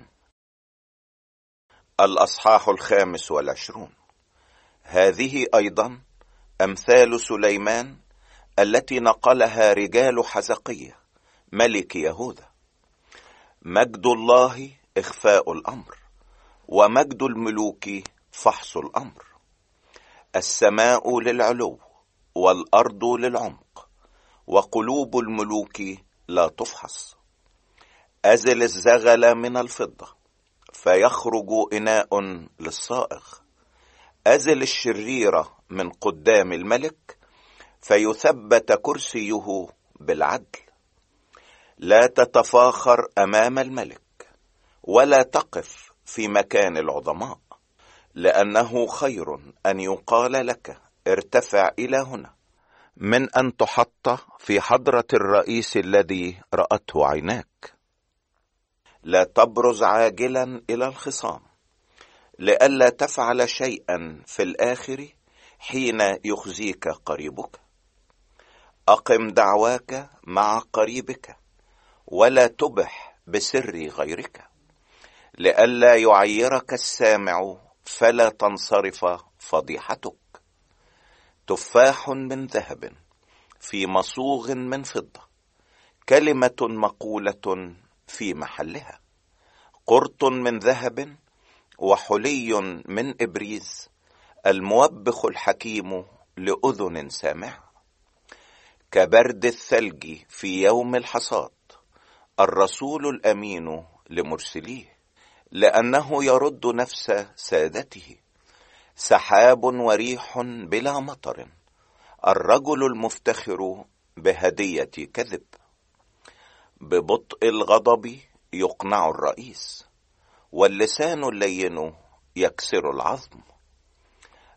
الأصحاح الخامس والعشرون. هذه أيضا أمثال سليمان التي نقلها رجال حزقية ملك يهوذا. مجد الله إخفاء الأمر، ومجد الملوك فحص الأمر. السماء للعلو والأرض للعمق، وقلوب الملوك لا تفحص. أزل الزغل من الفضة، فيخرج إناء للصائغ. أزل الشريرة من قدام الملك، فيثبت كرسيه بالعدل. لا تتفاخر أمام الملك، ولا تقف في مكان العظماء، لأنه خير أن يقال لك ارتفع إلى هنا، من أن تحط في حضرة الرئيس الذي رأته عيناك. لا تبرز عاجلا إلى الخصام، لئلا تفعل شيئا في الآخر حين يخزيك قريبك. أقم دعواك مع قريبك، ولا تبح بسر غيرك، لئلا يعيرك السامع فلا تنصرف فضيحتك. تفاح من ذهب في مصوغ من فضة، كلمة مقولة في محلها. قرط من ذهب وحلي من إبريز، الموبخ الحكيم لأذن سامعة. كبرد الثلج في يوم الحصاد، الرسول الأمين لمرسليه، لأنه يرد نفس سادته. سحاب وريح بلا مطر، الرجل المفتخر بهدية كذب. ببطء الغضب يقنع الرئيس، واللسان اللين يكسر العظم.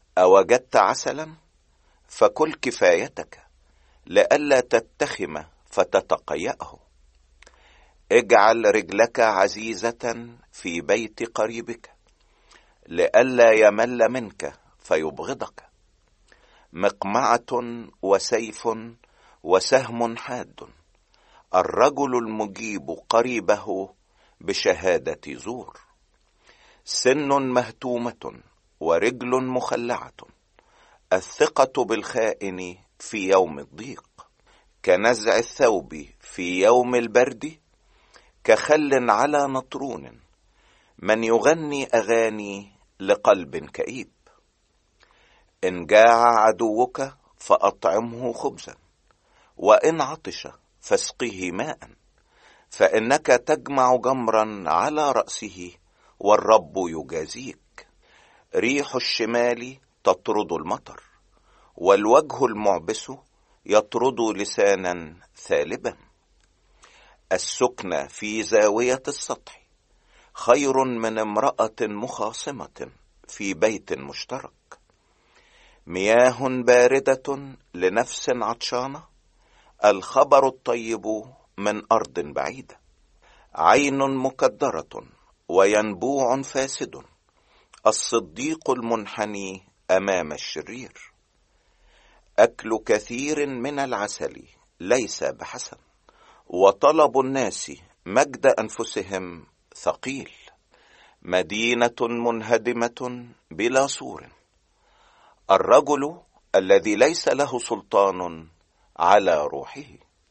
أوجدت عسلا فكل كفايتك، لئلا تتخم فتتقيأه. اجعل رجلك عزيزة في بيت قريبك لئلا يمل منك فيبغضك. مقمعة وسيف وسهم حاد، الرجل المجيب قريبه بشهادة زور. سن مهتومة ورجل مخلعة، الثقة بالخائن في يوم الضيق. كنزع الثوب في يوم البرد، كخل على نطرون. من يغني أغاني لقلب كئيب. إن جاع عدوك فأطعمه خبزا، وإن عطش فاسقه ماء، فإنك تجمع جمرا على رأسه والرب يجازيك. ريح الشمال تطرد المطر، والوجه المعبس يطرد لسانا ثالبا. السكنى في زاوية السطح خير من امرأة مخاصمة في بيت مشترك. مياه باردة لنفس عطشانة، الخبر الطيب من أرض بعيدة. عين مكدرة وينبوع فاسد، الصديق المنحني أمام الشرير. أكل كثير من العسل ليس بحسن، وطلب الناس مجد أنفسهم ثقيل. مدينة منهدمة بلا سور، الرجل الذي ليس له سلطان على روحه.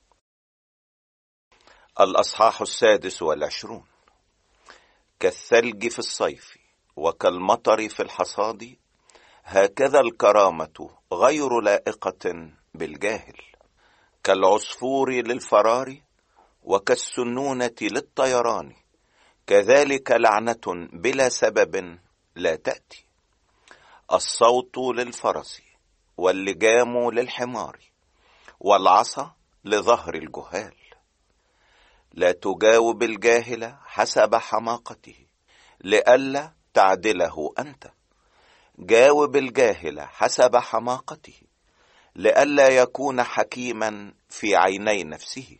الأصحاح السادس والعشرون. كالثلج في الصيف وكالمطر في الحصاد، هكذا الكرامة غير لائقة بالجاهل. كالعصفور للفرار وكالسنونة للطيران، كذلك لعنة بلا سبب لا تأتي. الصوت للفرس واللجام للحمار، والعصا لظهر الجهال. لا تجاوب الجاهل حسب حماقته لئلا تعدله أنت. جاوب الجاهل حسب حماقته لئلا يكون حكيما في عيني نفسه.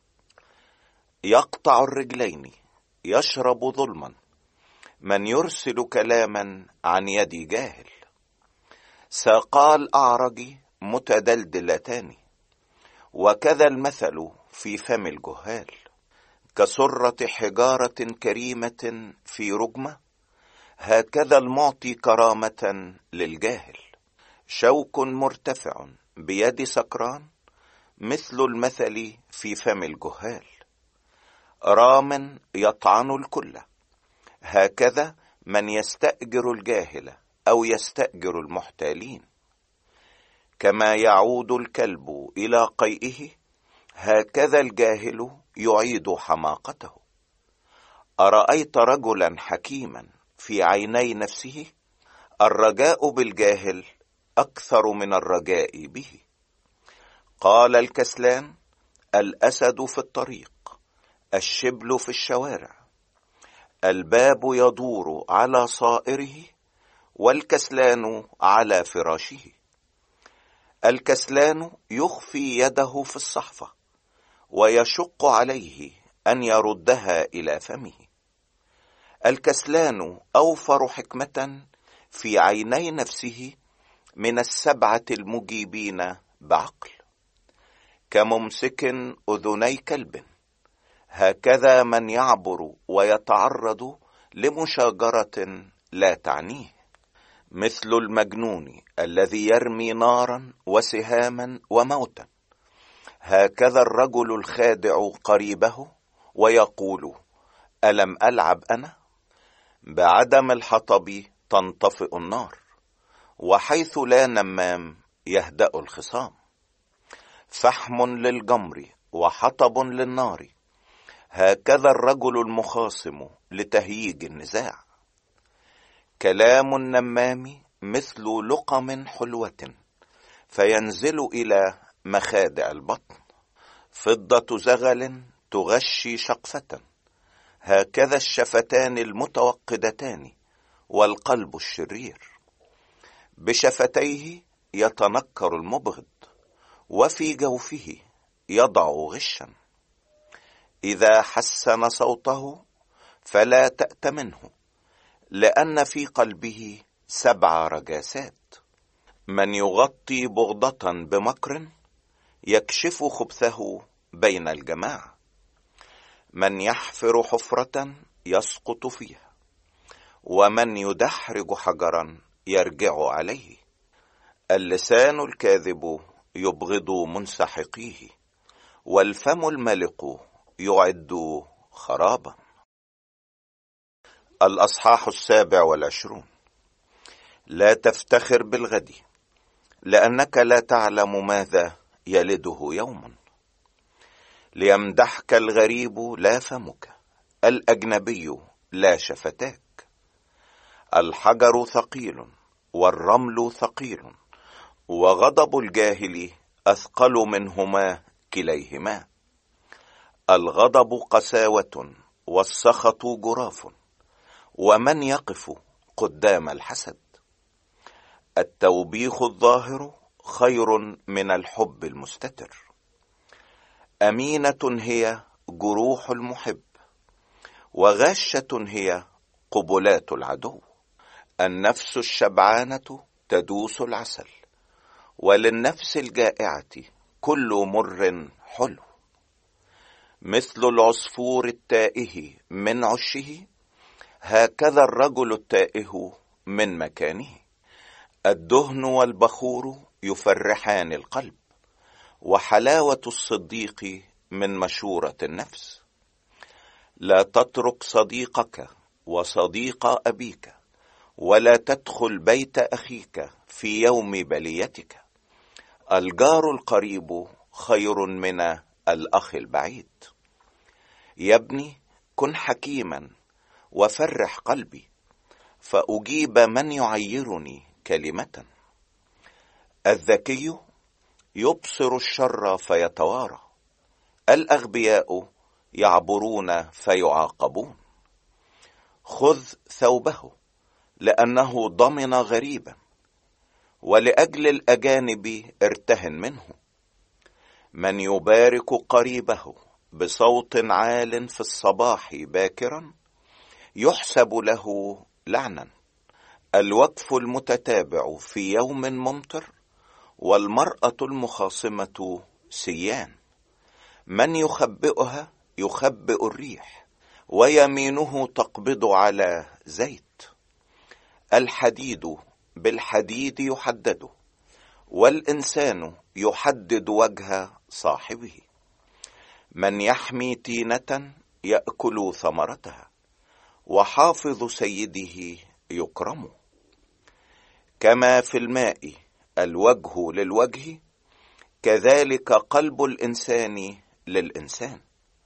يقطع الرجلين يشرب ظلما، من يرسل كلاما عن يد جاهل. ساقا الأعرج متدلدلتان، وكذا المثل في فم الجهال. كسرة حجارة كريمة في رجمة، هكذا المعطي كرامة للجاهل. شوك مرتفع بيد سكران، مثل المثل في فم الجهال. رام يطعن الكل، هكذا من يستأجر الجاهل أو يستأجر المحتالين. كما يعود الكلب إلى قيئه، هكذا الجاهل يعيد حماقته. أرأيت رجلا حكيما في عيني نفسه؟ الرجاء بالجاهل أكثر من الرجاء به. قال الكسلان: الأسد في الطريق، الشبل في الشوارع. الباب يدور على صائره، والكسلان على فراشه. الكسلان يخفي يده في الصحفة، ويشق عليه أن يردها إلى فمه. الكسلان أوفر حكمة في عيني نفسه من السبعة المجيبين بعقل. كممسك أذني كلب، هكذا من يعبر ويتعرض لمشاجرة لا تعنيه. مثل المجنون الذي يرمي نارا وسهاما وموتا، هكذا الرجل الخادع قريبه ويقول: ألم ألعب أنا؟ بعدم الحطب تنطفئ النار، وحيث لا نمام يهدأ الخصام. فحم للجمر وحطب للنار، هكذا الرجل المخاصم لتهييج النزاع. كلام النمام مثل لقم حلوة، فينزل إلى مخادع البطن. فضة زغل تغشي شقفة، هكذا الشفتان المتوقدتان والقلب الشرير. بشفتيه يتنكر المبغض، وفي جوفه يضع غشا. إذا حسن صوته فلا تأتمنه، لأن في قلبه سبع رجاسات. من يغطي بغضة بمكر يكشف خبثه بين الجماعة. من يحفر حفرة يسقط فيها، ومن يدحرج حجرا يرجع عليه. اللسان الكاذب يبغض منسحقيه، والفم الملق يعد خرابا. الأصحاح السابع والعشرون. لا تفتخر بالغد، لأنك لا تعلم ماذا يلده يوما. ليمدحك الغريب لا فمك، الأجنبي لا شفتاك. الحجر ثقيل والرمل ثقيل، وغضب الجاهل أثقل منهما كليهما. الغضب قساوة والسخط جراف، ومن يقف قدام الحسد. التوبيخ الظاهر خير من الحب المستتر. أمينة هي جروح المحب، وغاشة هي قبلات العدو. النفس الشبعانة تدوس العسل، وللنفس الجائعة كل مر حلو. مثل العصفور التائه من عشه، هكذا الرجل التائه من مكانه. الدهن والبخور يفرحان القلب، وحلاوة الصديق من مشورة النفس. لا تترك صديقك وصديق أبيك، ولا تدخل بيت أخيك في يوم بليتك. الجار القريب خير من الأخ البعيد. يا ابني كن حكيما وفرح قلبي، فأجيب من يعيرني كلمة. الذكي يبصر الشر فيتوارى، الأغبياء يعبرون فيعاقبون. خذ ثوبه لأنه ضمن غريبا، ولأجل الأجانب ارتهن منه. من يبارك قريبه بصوت عال في الصباح باكرا يحسب له لعنا. الوقف المتتابع في يوم ممطر، والمرأة المخاصمة سيان. من يخبئها يخبئ الريح، ويمينه تقبض على زيت. الحديد بالحديد يحدد، والإنسان يحدد وجه صاحبه. من يحمي تينة يأكل ثمرتها، وحافظ سيده يكرم. كما في الماء الوجه للوجه، كذلك قلب الإنسان للإنسان.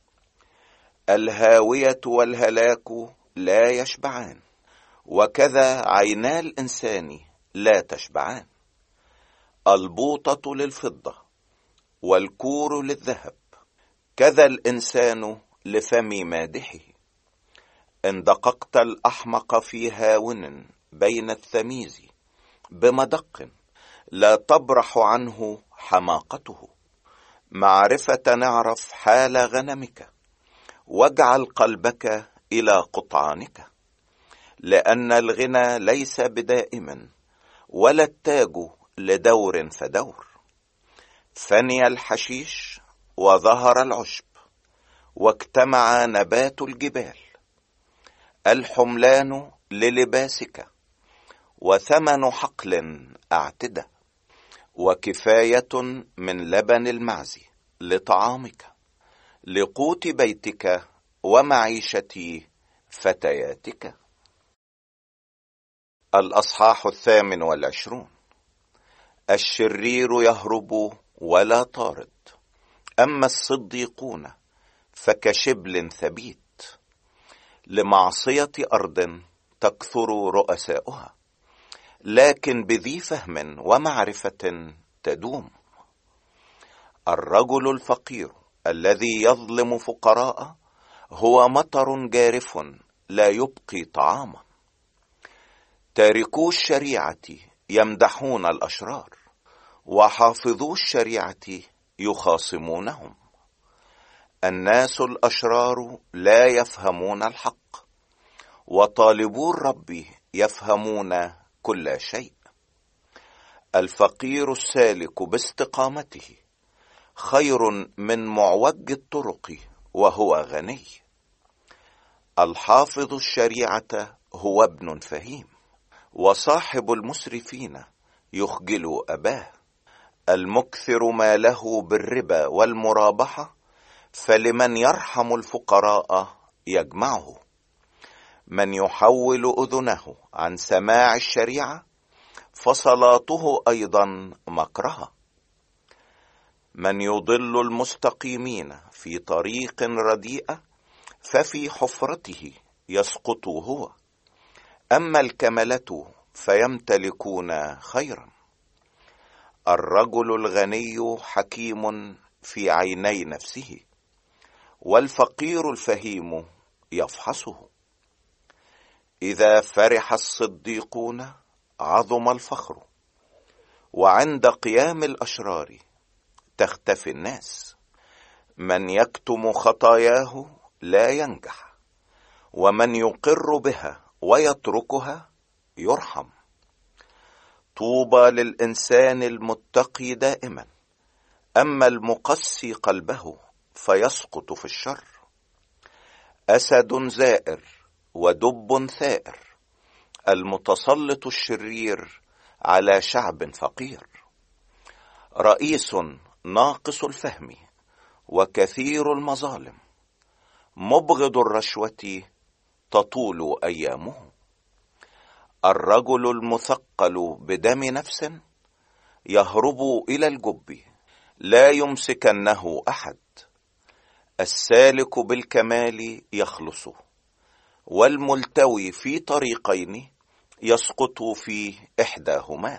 الهاوية والهلاك لا يشبعان، وكذا عينا الإنسان لا تشبعان. البوطة للفضة والكور للذهب، كذا الإنسان لفم مادحه. إن دققت الأحمق في هاون بين الثميز بمدق، لا تبرح عنه حماقته. معرفة نعرف حال غنمك، واجعل قلبك إلى قطعانك. لأن الغنى ليس بدائم، ولا التاج لدور فدور. فني الحشيش وظهر العشب، واجتمع نبات الجبال. الحملان للباسك، وثمن حقل أعتدة. وكفاية من لبن المعز لطعامك، لقوت بيتك ومعيشة فتياتك. الأصحاح الثامن والعشرون. الشرير يهرب ولا طارد، أما الصديقون فكشبل ثبيت. لمعصية أرض تكثر رؤساؤها، لكن بذي فهم ومعرفة تدوم. الرجل الفقير الذي يظلم فقراء هو مطر جارف لا يبقي طعاما. تاركو الشريعة يمدحون الأشرار، وحافظو الشريعة يخاصمونهم. الناس الأشرار لا يفهمون الحق، وطالبو الرب يفهمون كل شيء. الفقير السالك باستقامته خير من معوج الطرق وهو غني. الحافظ الشريعة هو ابن فهيم، وصاحب المسرفين يخجل أباه. المكثر ماله بالربا والمرابحة، فلمن يرحم الفقراء يجمعه. من يحول أذنه عن سماع الشريعة، فصلاته أيضا مكرهة. من يضل المستقيمين في طريق رديئة، ففي حفرته يسقط هو. أما الكملة فيمتلكون خيرا. الرجل الغني حكيم في عيني نفسه، والفقير الفهيم يفحصه. إذا فرح الصديقون عظم الفخر، وعند قيام الأشرار تختفي الناس. من يكتم خطاياه لا ينجح، ومن يقر بها ويتركها يرحم. طوبى للإنسان المتقي دائما، أما المقسي قلبه فيسقط في الشر. أسد زائر ودب ثائر، المتسلط الشرير على شعب فقير. رئيس ناقص الفهم وكثير المظالم، مبغض الرشوة تطول أيامه. الرجل المثقل بدم نفس يهرب إلى الجب، لا يمسكنه أحد. السالك بالكمال يخلص، والملتوي في طريقين يسقط في إحداهما.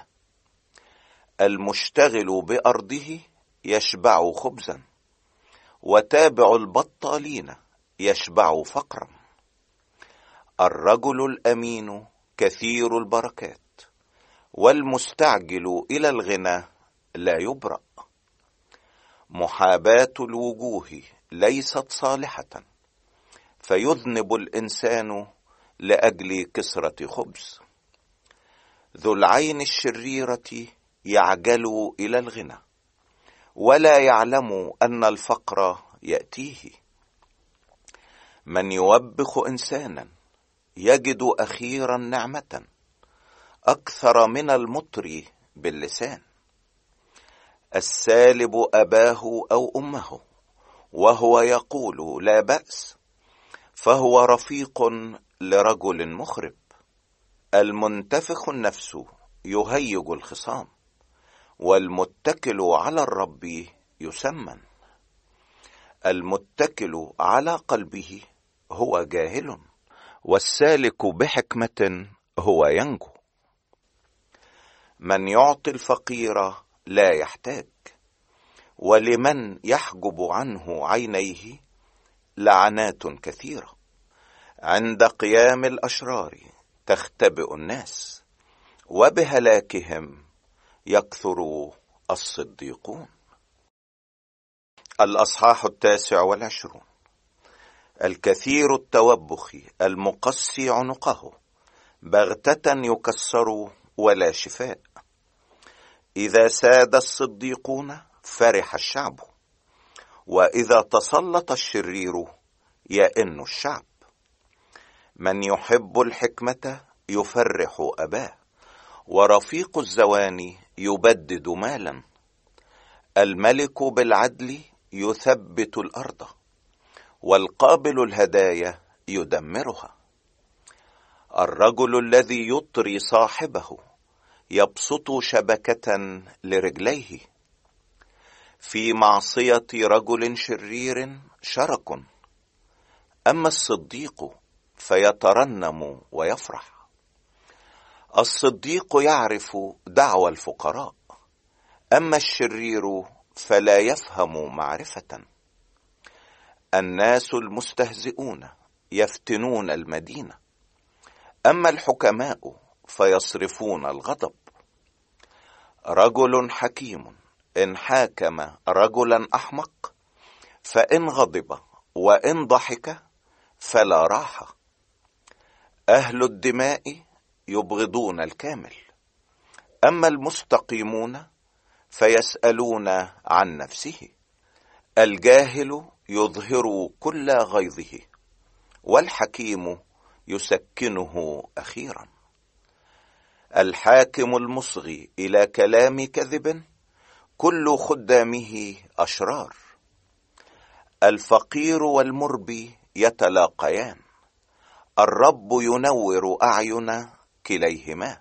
المشتغل بأرضه يشبع خبزا، وتابع البطالين يشبع فقرا. الرجل الأمين كثير البركات، والمستعجل إلى الغنى لا يبرأ. محاباة الوجوه ليست صالحة، فيذنب الإنسان لأجل كسرة خبز. ذو العين الشريرة يعجل إلى الغنى، ولا يعلم أن الفقر يأتيه. من يوبخ إنسانا يجد أخيرا نعمة، أكثر من المطري باللسان. السالب أباه أو أمه وهو يقول لا بأس، فهو رفيق لرجل مخرب. المنتفخ النفس يهيج الخصام، والمتكل على الرب يسمن. المتكل على قلبه هو جاهل، والسالك بحكمة هو ينجو. من يعطي الفقير لا يحتاج، ولمن يحجب عنه عينيه لعنات كثيرة. عند قيام الأشرار تختبئ الناس، وبهلاكهم يكثر الصديقون. الأصحاح التاسع والعشرون. الكثير التوبخ المقسي عنقه، بغتة يكسر ولا شفاء. إذا ساد الصديقون فرح الشعب، وإذا تسلط الشرير يئن الشعب. من يحب الحكمة يفرح أباه، ورفيق الزواني يبدد مالا. الملك بالعدل يثبت الأرض، والقابل الهدايا يدمرها. الرجل الذي يطري صاحبه يبسط شبكة لرجليه. في معصية رجل شرير شرك، أما الصديق فيترنم ويفرح. الصديق يعرف دعوى الفقراء، أما الشرير فلا يفهم معرفة. الناس المستهزئون يفتنون المدينة، أما الحكماء فيصرفون الغضب. رجل حكيم إن حاكم رجلا أحمق، فإن غضب وإن ضحك فلا راحة. أهل الدماء يبغضون الكامل، أما المستقيمون فيسألون عن نفسه. الجاهل يظهر كل غيظه، والحكيم يسكنه أخيرا. الحاكم المصغي إلى كلام كذب كل خدامه أشرار. الفقير والمربي يتلاقيان، الرب ينور أعين كليهما.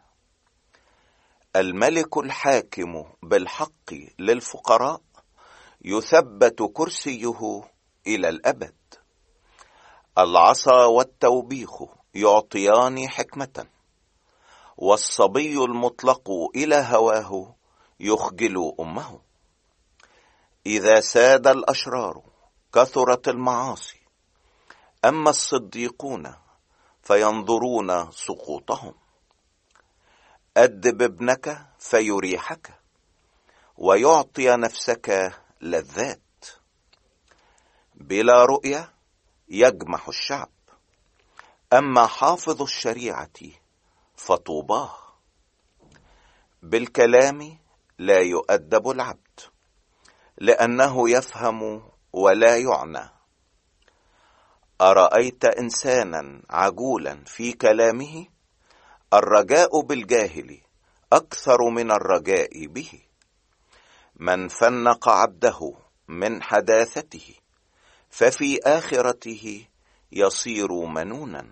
الملك الحاكم بالحق للفقراء يثبت كرسيه إلى الأبد. العصا والتوبيخ يعطيان حكمة، والصبي المطلق إلى هواه يخجل أمه. إذا ساد الأشرار كثرت المعاصي، أما الصديقون فينظرون سقوطهم. أدب ابنك فيريحك، ويعطي نفسك لذات. بلا رؤية يجمح الشعب، أما حافظ الشريعة فطوباه. بالكلام لا يؤدب العبد، لأنه يفهم ولا يعنى. أرأيت إنسانا عجولا في كلامه؟ الرجاء بالجاهل أكثر من الرجاء به. من فنق عبده من حداثته، ففي آخرته يصير منونا.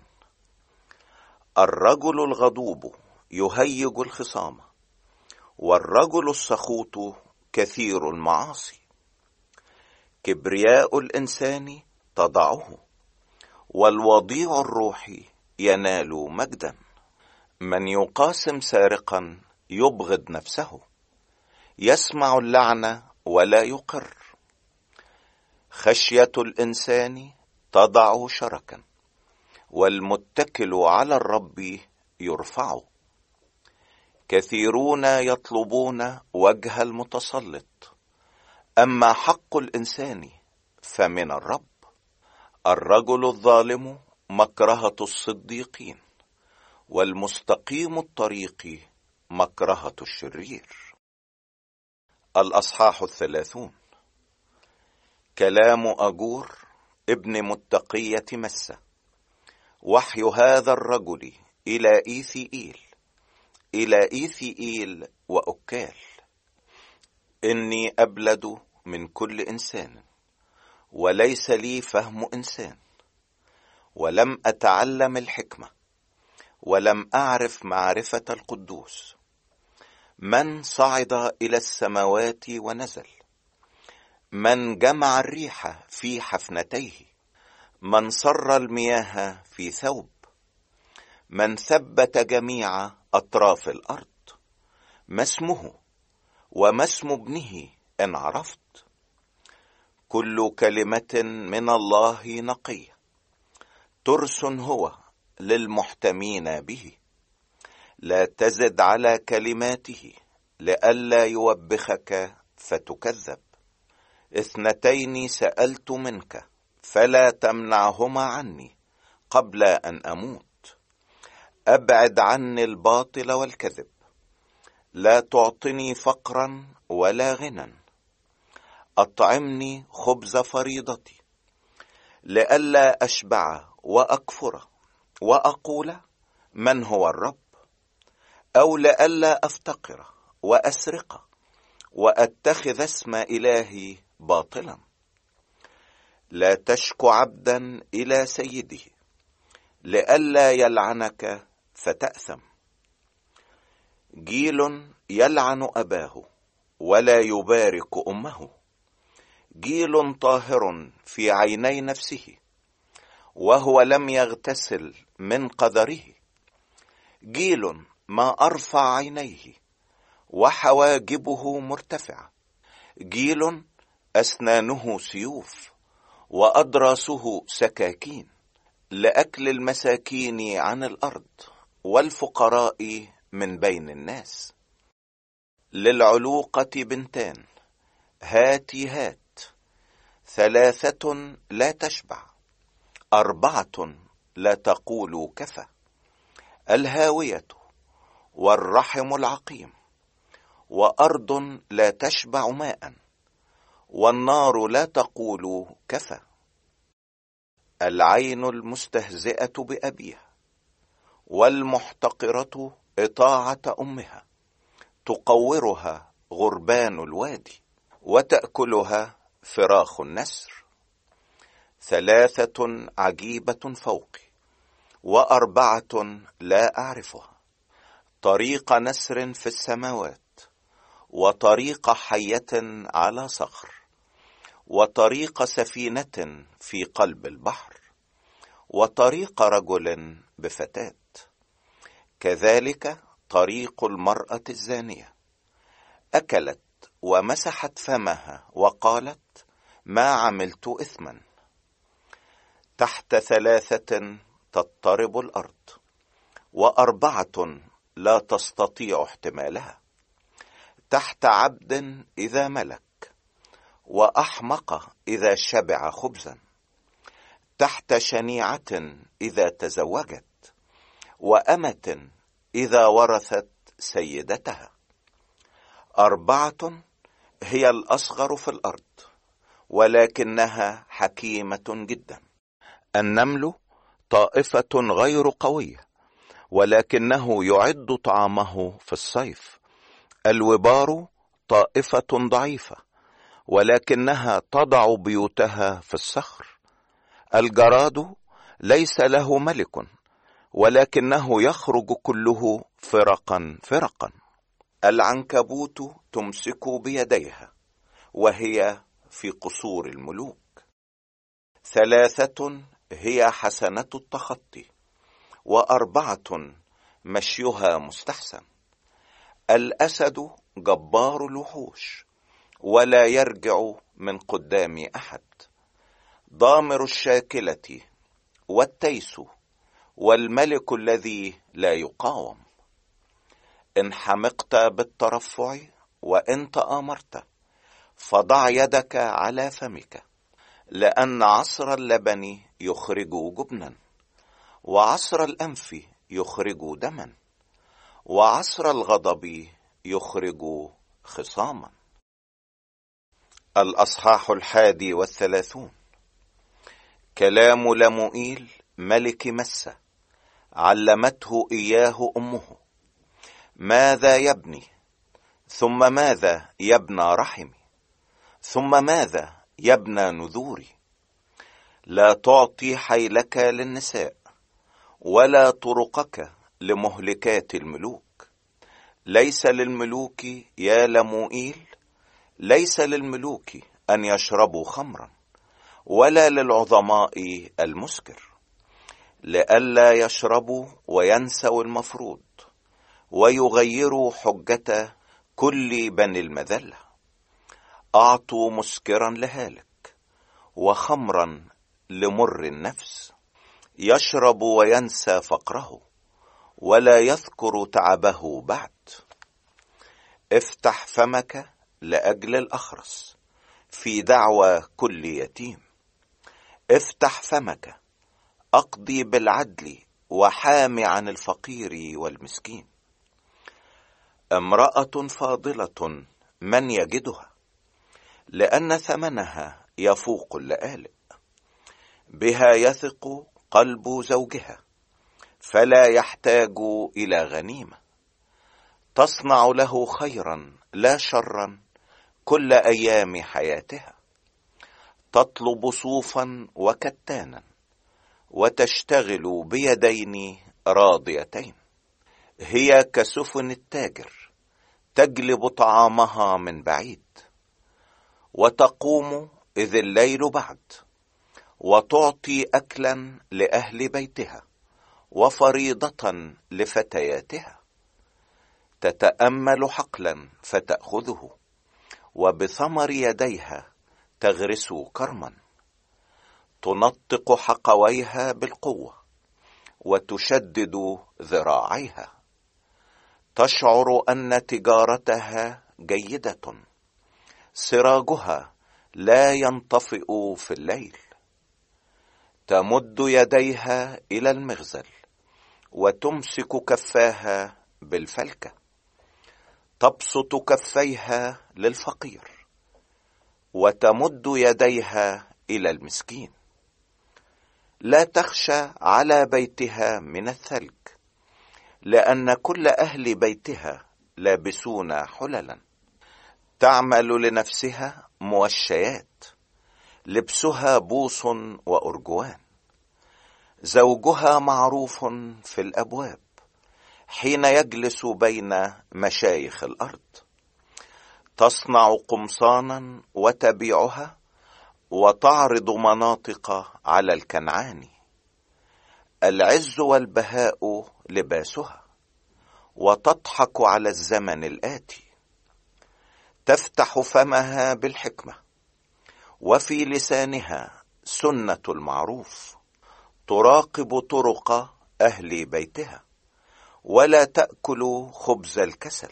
الرجل الغضوب يهيج الخصام، والرجل السخوط كثير المعاصي. كبرياء الإنسان تضعه، والوضيع الروح ينال مجدا. من يقاسم سارقا يبغض نفسه، يسمع اللعنة ولا يقر. خشية الإنسان تضع شركا، والمتكل على الرب يرفع. كثيرون يطلبون وجه المتسلط، أما حق الإنسان فمن الرب. الرجل الظالم مكرهة الصديقين، والمستقيم الطريق مكرهة الشرير. الأصحاح الثلاثون. كلام أجور ابن متقية مسة. وحي هذا الرجل إلى إيثيئيل إلى إيثيئيل وأكال. إني أبلد من كل إنسان، وليس لي فهم إنسان، ولم أتعلم الحكمة، ولم أعرف معرفة القدوس. من صعد إلى السماوات ونزل، من جمع الريح في حفنتيه، من صر المياه في ثوب، من ثبت جميع أطراف الأرض. ما اسمه وما اسم ابنه إن عرفت؟ كل كلمة من الله نقية، ترس هو للمحتمين به. لا تزد على كلماته لئلا يوبخك فتكذب. اثنتين سألت منك، فلا تمنعهما عني قبل أن أموت. أبعد عني الباطل والكذب، لا تعطني فقرا ولا غنى. أطعمني خبز فريضتي، لئلا أشبع وأكفر وأقول من هو الرب، أو لئلا أفتقر وأسرق وأتخذ اسم إلهي باطلا. لا تشك عبدا إلى سيده، لئلا يلعنك فتأثم. جيل يلعن أباه ولا يبارك أمه، جيل طاهر في عيني نفسه وهو لم يغتسل من قذره. جيل ما أرفع عينيه وحواجبه مرتفعة، جيل أسنانه سيوف وأضراسه سكاكين، لأكل المساكين عن الأرض والفقراء من بين الناس. للعلوقة بنتان هاتي هات. ثلاثة لا تشبع، أربعة لا تقول كفى. الهاوية والرحم العقيم، وأرض لا تشبع ماء، والنار لا تقول كفى. العين المستهزئة بأبيها، والمحتقرة إطاعة أمها، تقورها غربان الوادي، وتأكلها فراخ النسر. ثلاثة عجيبة فوقي، وأربعة لا أعرفها: طريق نسر في السماوات، وطريق حية على صخر، وطريق سفينة في قلب البحر، وطريق رجل بفتاة. كذلك طريق المرأة الزانية، أكلت ومسحت فمها وقالت: ما عملت إثما. تحت ثلاثة تضطرب الأرض، وأربعة لا تستطيع احتمالها: تحت عبد إذا ملك، وأحمق إذا شبع خبزا، تحت شنيعة إذا تزوجت، وأمة إذا ورثت سيدتها. أربعة هي الأصغر في الأرض، ولكنها حكيمة جدا. النمل طائفة غير قوية، ولكنه يعد طعامه في الصيف. الوبار طائفة ضعيفة، ولكنها تضع بيوتها في الصخر. الجراد ليس له ملك، ولكنه يخرج كله فرقا فرقا. العنكبوت تمسك بيديها، وهي في قصور الملوك. ثلاثة هي حسنة التخطي، وأربعة مشيها مستحسن. الأسد جبار الوحوش، ولا يرجع من قدام أحد. ضامر الشاكلة، والتيس، والملك الذي لا يقاوم. إن حمقت بالترفع وإن تآمرت، فضع يدك على فمك، لأن عصر اللبن يخرج جبنا، وعصر الأنف يخرج دما، وعصر الغضب يخرج خصاما. الأصحاح الحادي والثلاثون. كلام لموئيل ملك مسة، علمته إياه أمه: ماذا يبني؟ ثم ماذا يبنى رحمي؟ ثم ماذا يبنى نذوري؟ لا تعطي حيلك للنساء، ولا طرقك لمهلكات الملوك. ليس للملوك يا لموئيل، ليس للملوك أن يشربوا خمرا، ولا للعظماء المسكر، لئلا يشربوا وينسوا المفروض، ويغيروا حجة كل بني المذلة. أعطوا مسكرا لهالك، وخمرا لمر النفس. يشرب وينسى فقره، ولا يذكر تعبه بعد. افتح فمك لأجل الأخرس، في دعوى كل يتيم. افتح فمك، أقضي بالعدل، وحامي عن الفقير والمسكين. امرأة فاضلة من يجدها؟ لأن ثمنها يفوق اللآلئ. بها يثق قلب زوجها، فلا يحتاج إلى غنيمة. تصنع له خيرا لا شرا كل أيام حياتها. تطلب صوفا وكتانا، وتشتغل بيدين راضيتين. هي كسفن التاجر، تجلب طعامها من بعيد. وتقوم إذ الليل بعد، وتعطي أكلا لأهل بيتها، وفريضة لفتياتها. تتأمل حقلا فتأخذه، وبثمر يديها تغرس كرما. تنطق حقويها بالقوة، وتشدد ذراعيها. تشعر أن تجارتها جيدة، سراجها لا ينطفئ في الليل. تمد يديها إلى المغزل وتمسك كفاها بالفلكة. تبسط كفيها للفقير وتمد يديها إلى المسكين. لا تخشى على بيتها من الثلج، لأن كل أهل بيتها لابسون حللا. تعمل لنفسها موشيات، لبسها بوص وأرجوان. زوجها معروف في الأبواب حين يجلس بين مشايخ الأرض. تصنع قمصانا وتبيعها، وتعرض مناطق على الكنعاني. العز والبهاء لباسها، وتضحك على الزمن الآتي. تفتح فمها بالحكمة، وفي لسانها سنة المعروف. تراقب طرق أهل بيتها، ولا تأكل خبز الكسل.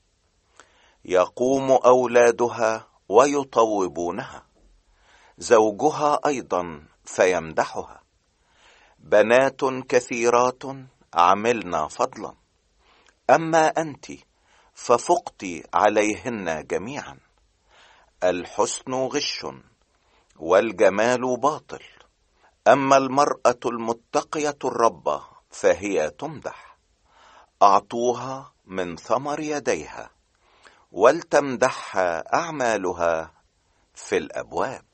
يقوم أولادها ويطوبونها، زوجها أيضا فيمدحها. بنات كثيرات عملنا فضلا، أما أنت ففقت عليهن جميعا. الحسن غش والجمال باطل، أما المرأة المتقية الرب فهي تمدح. أعطوها من ثمر يديها، ولتمدحها أعمالها في الأبواب.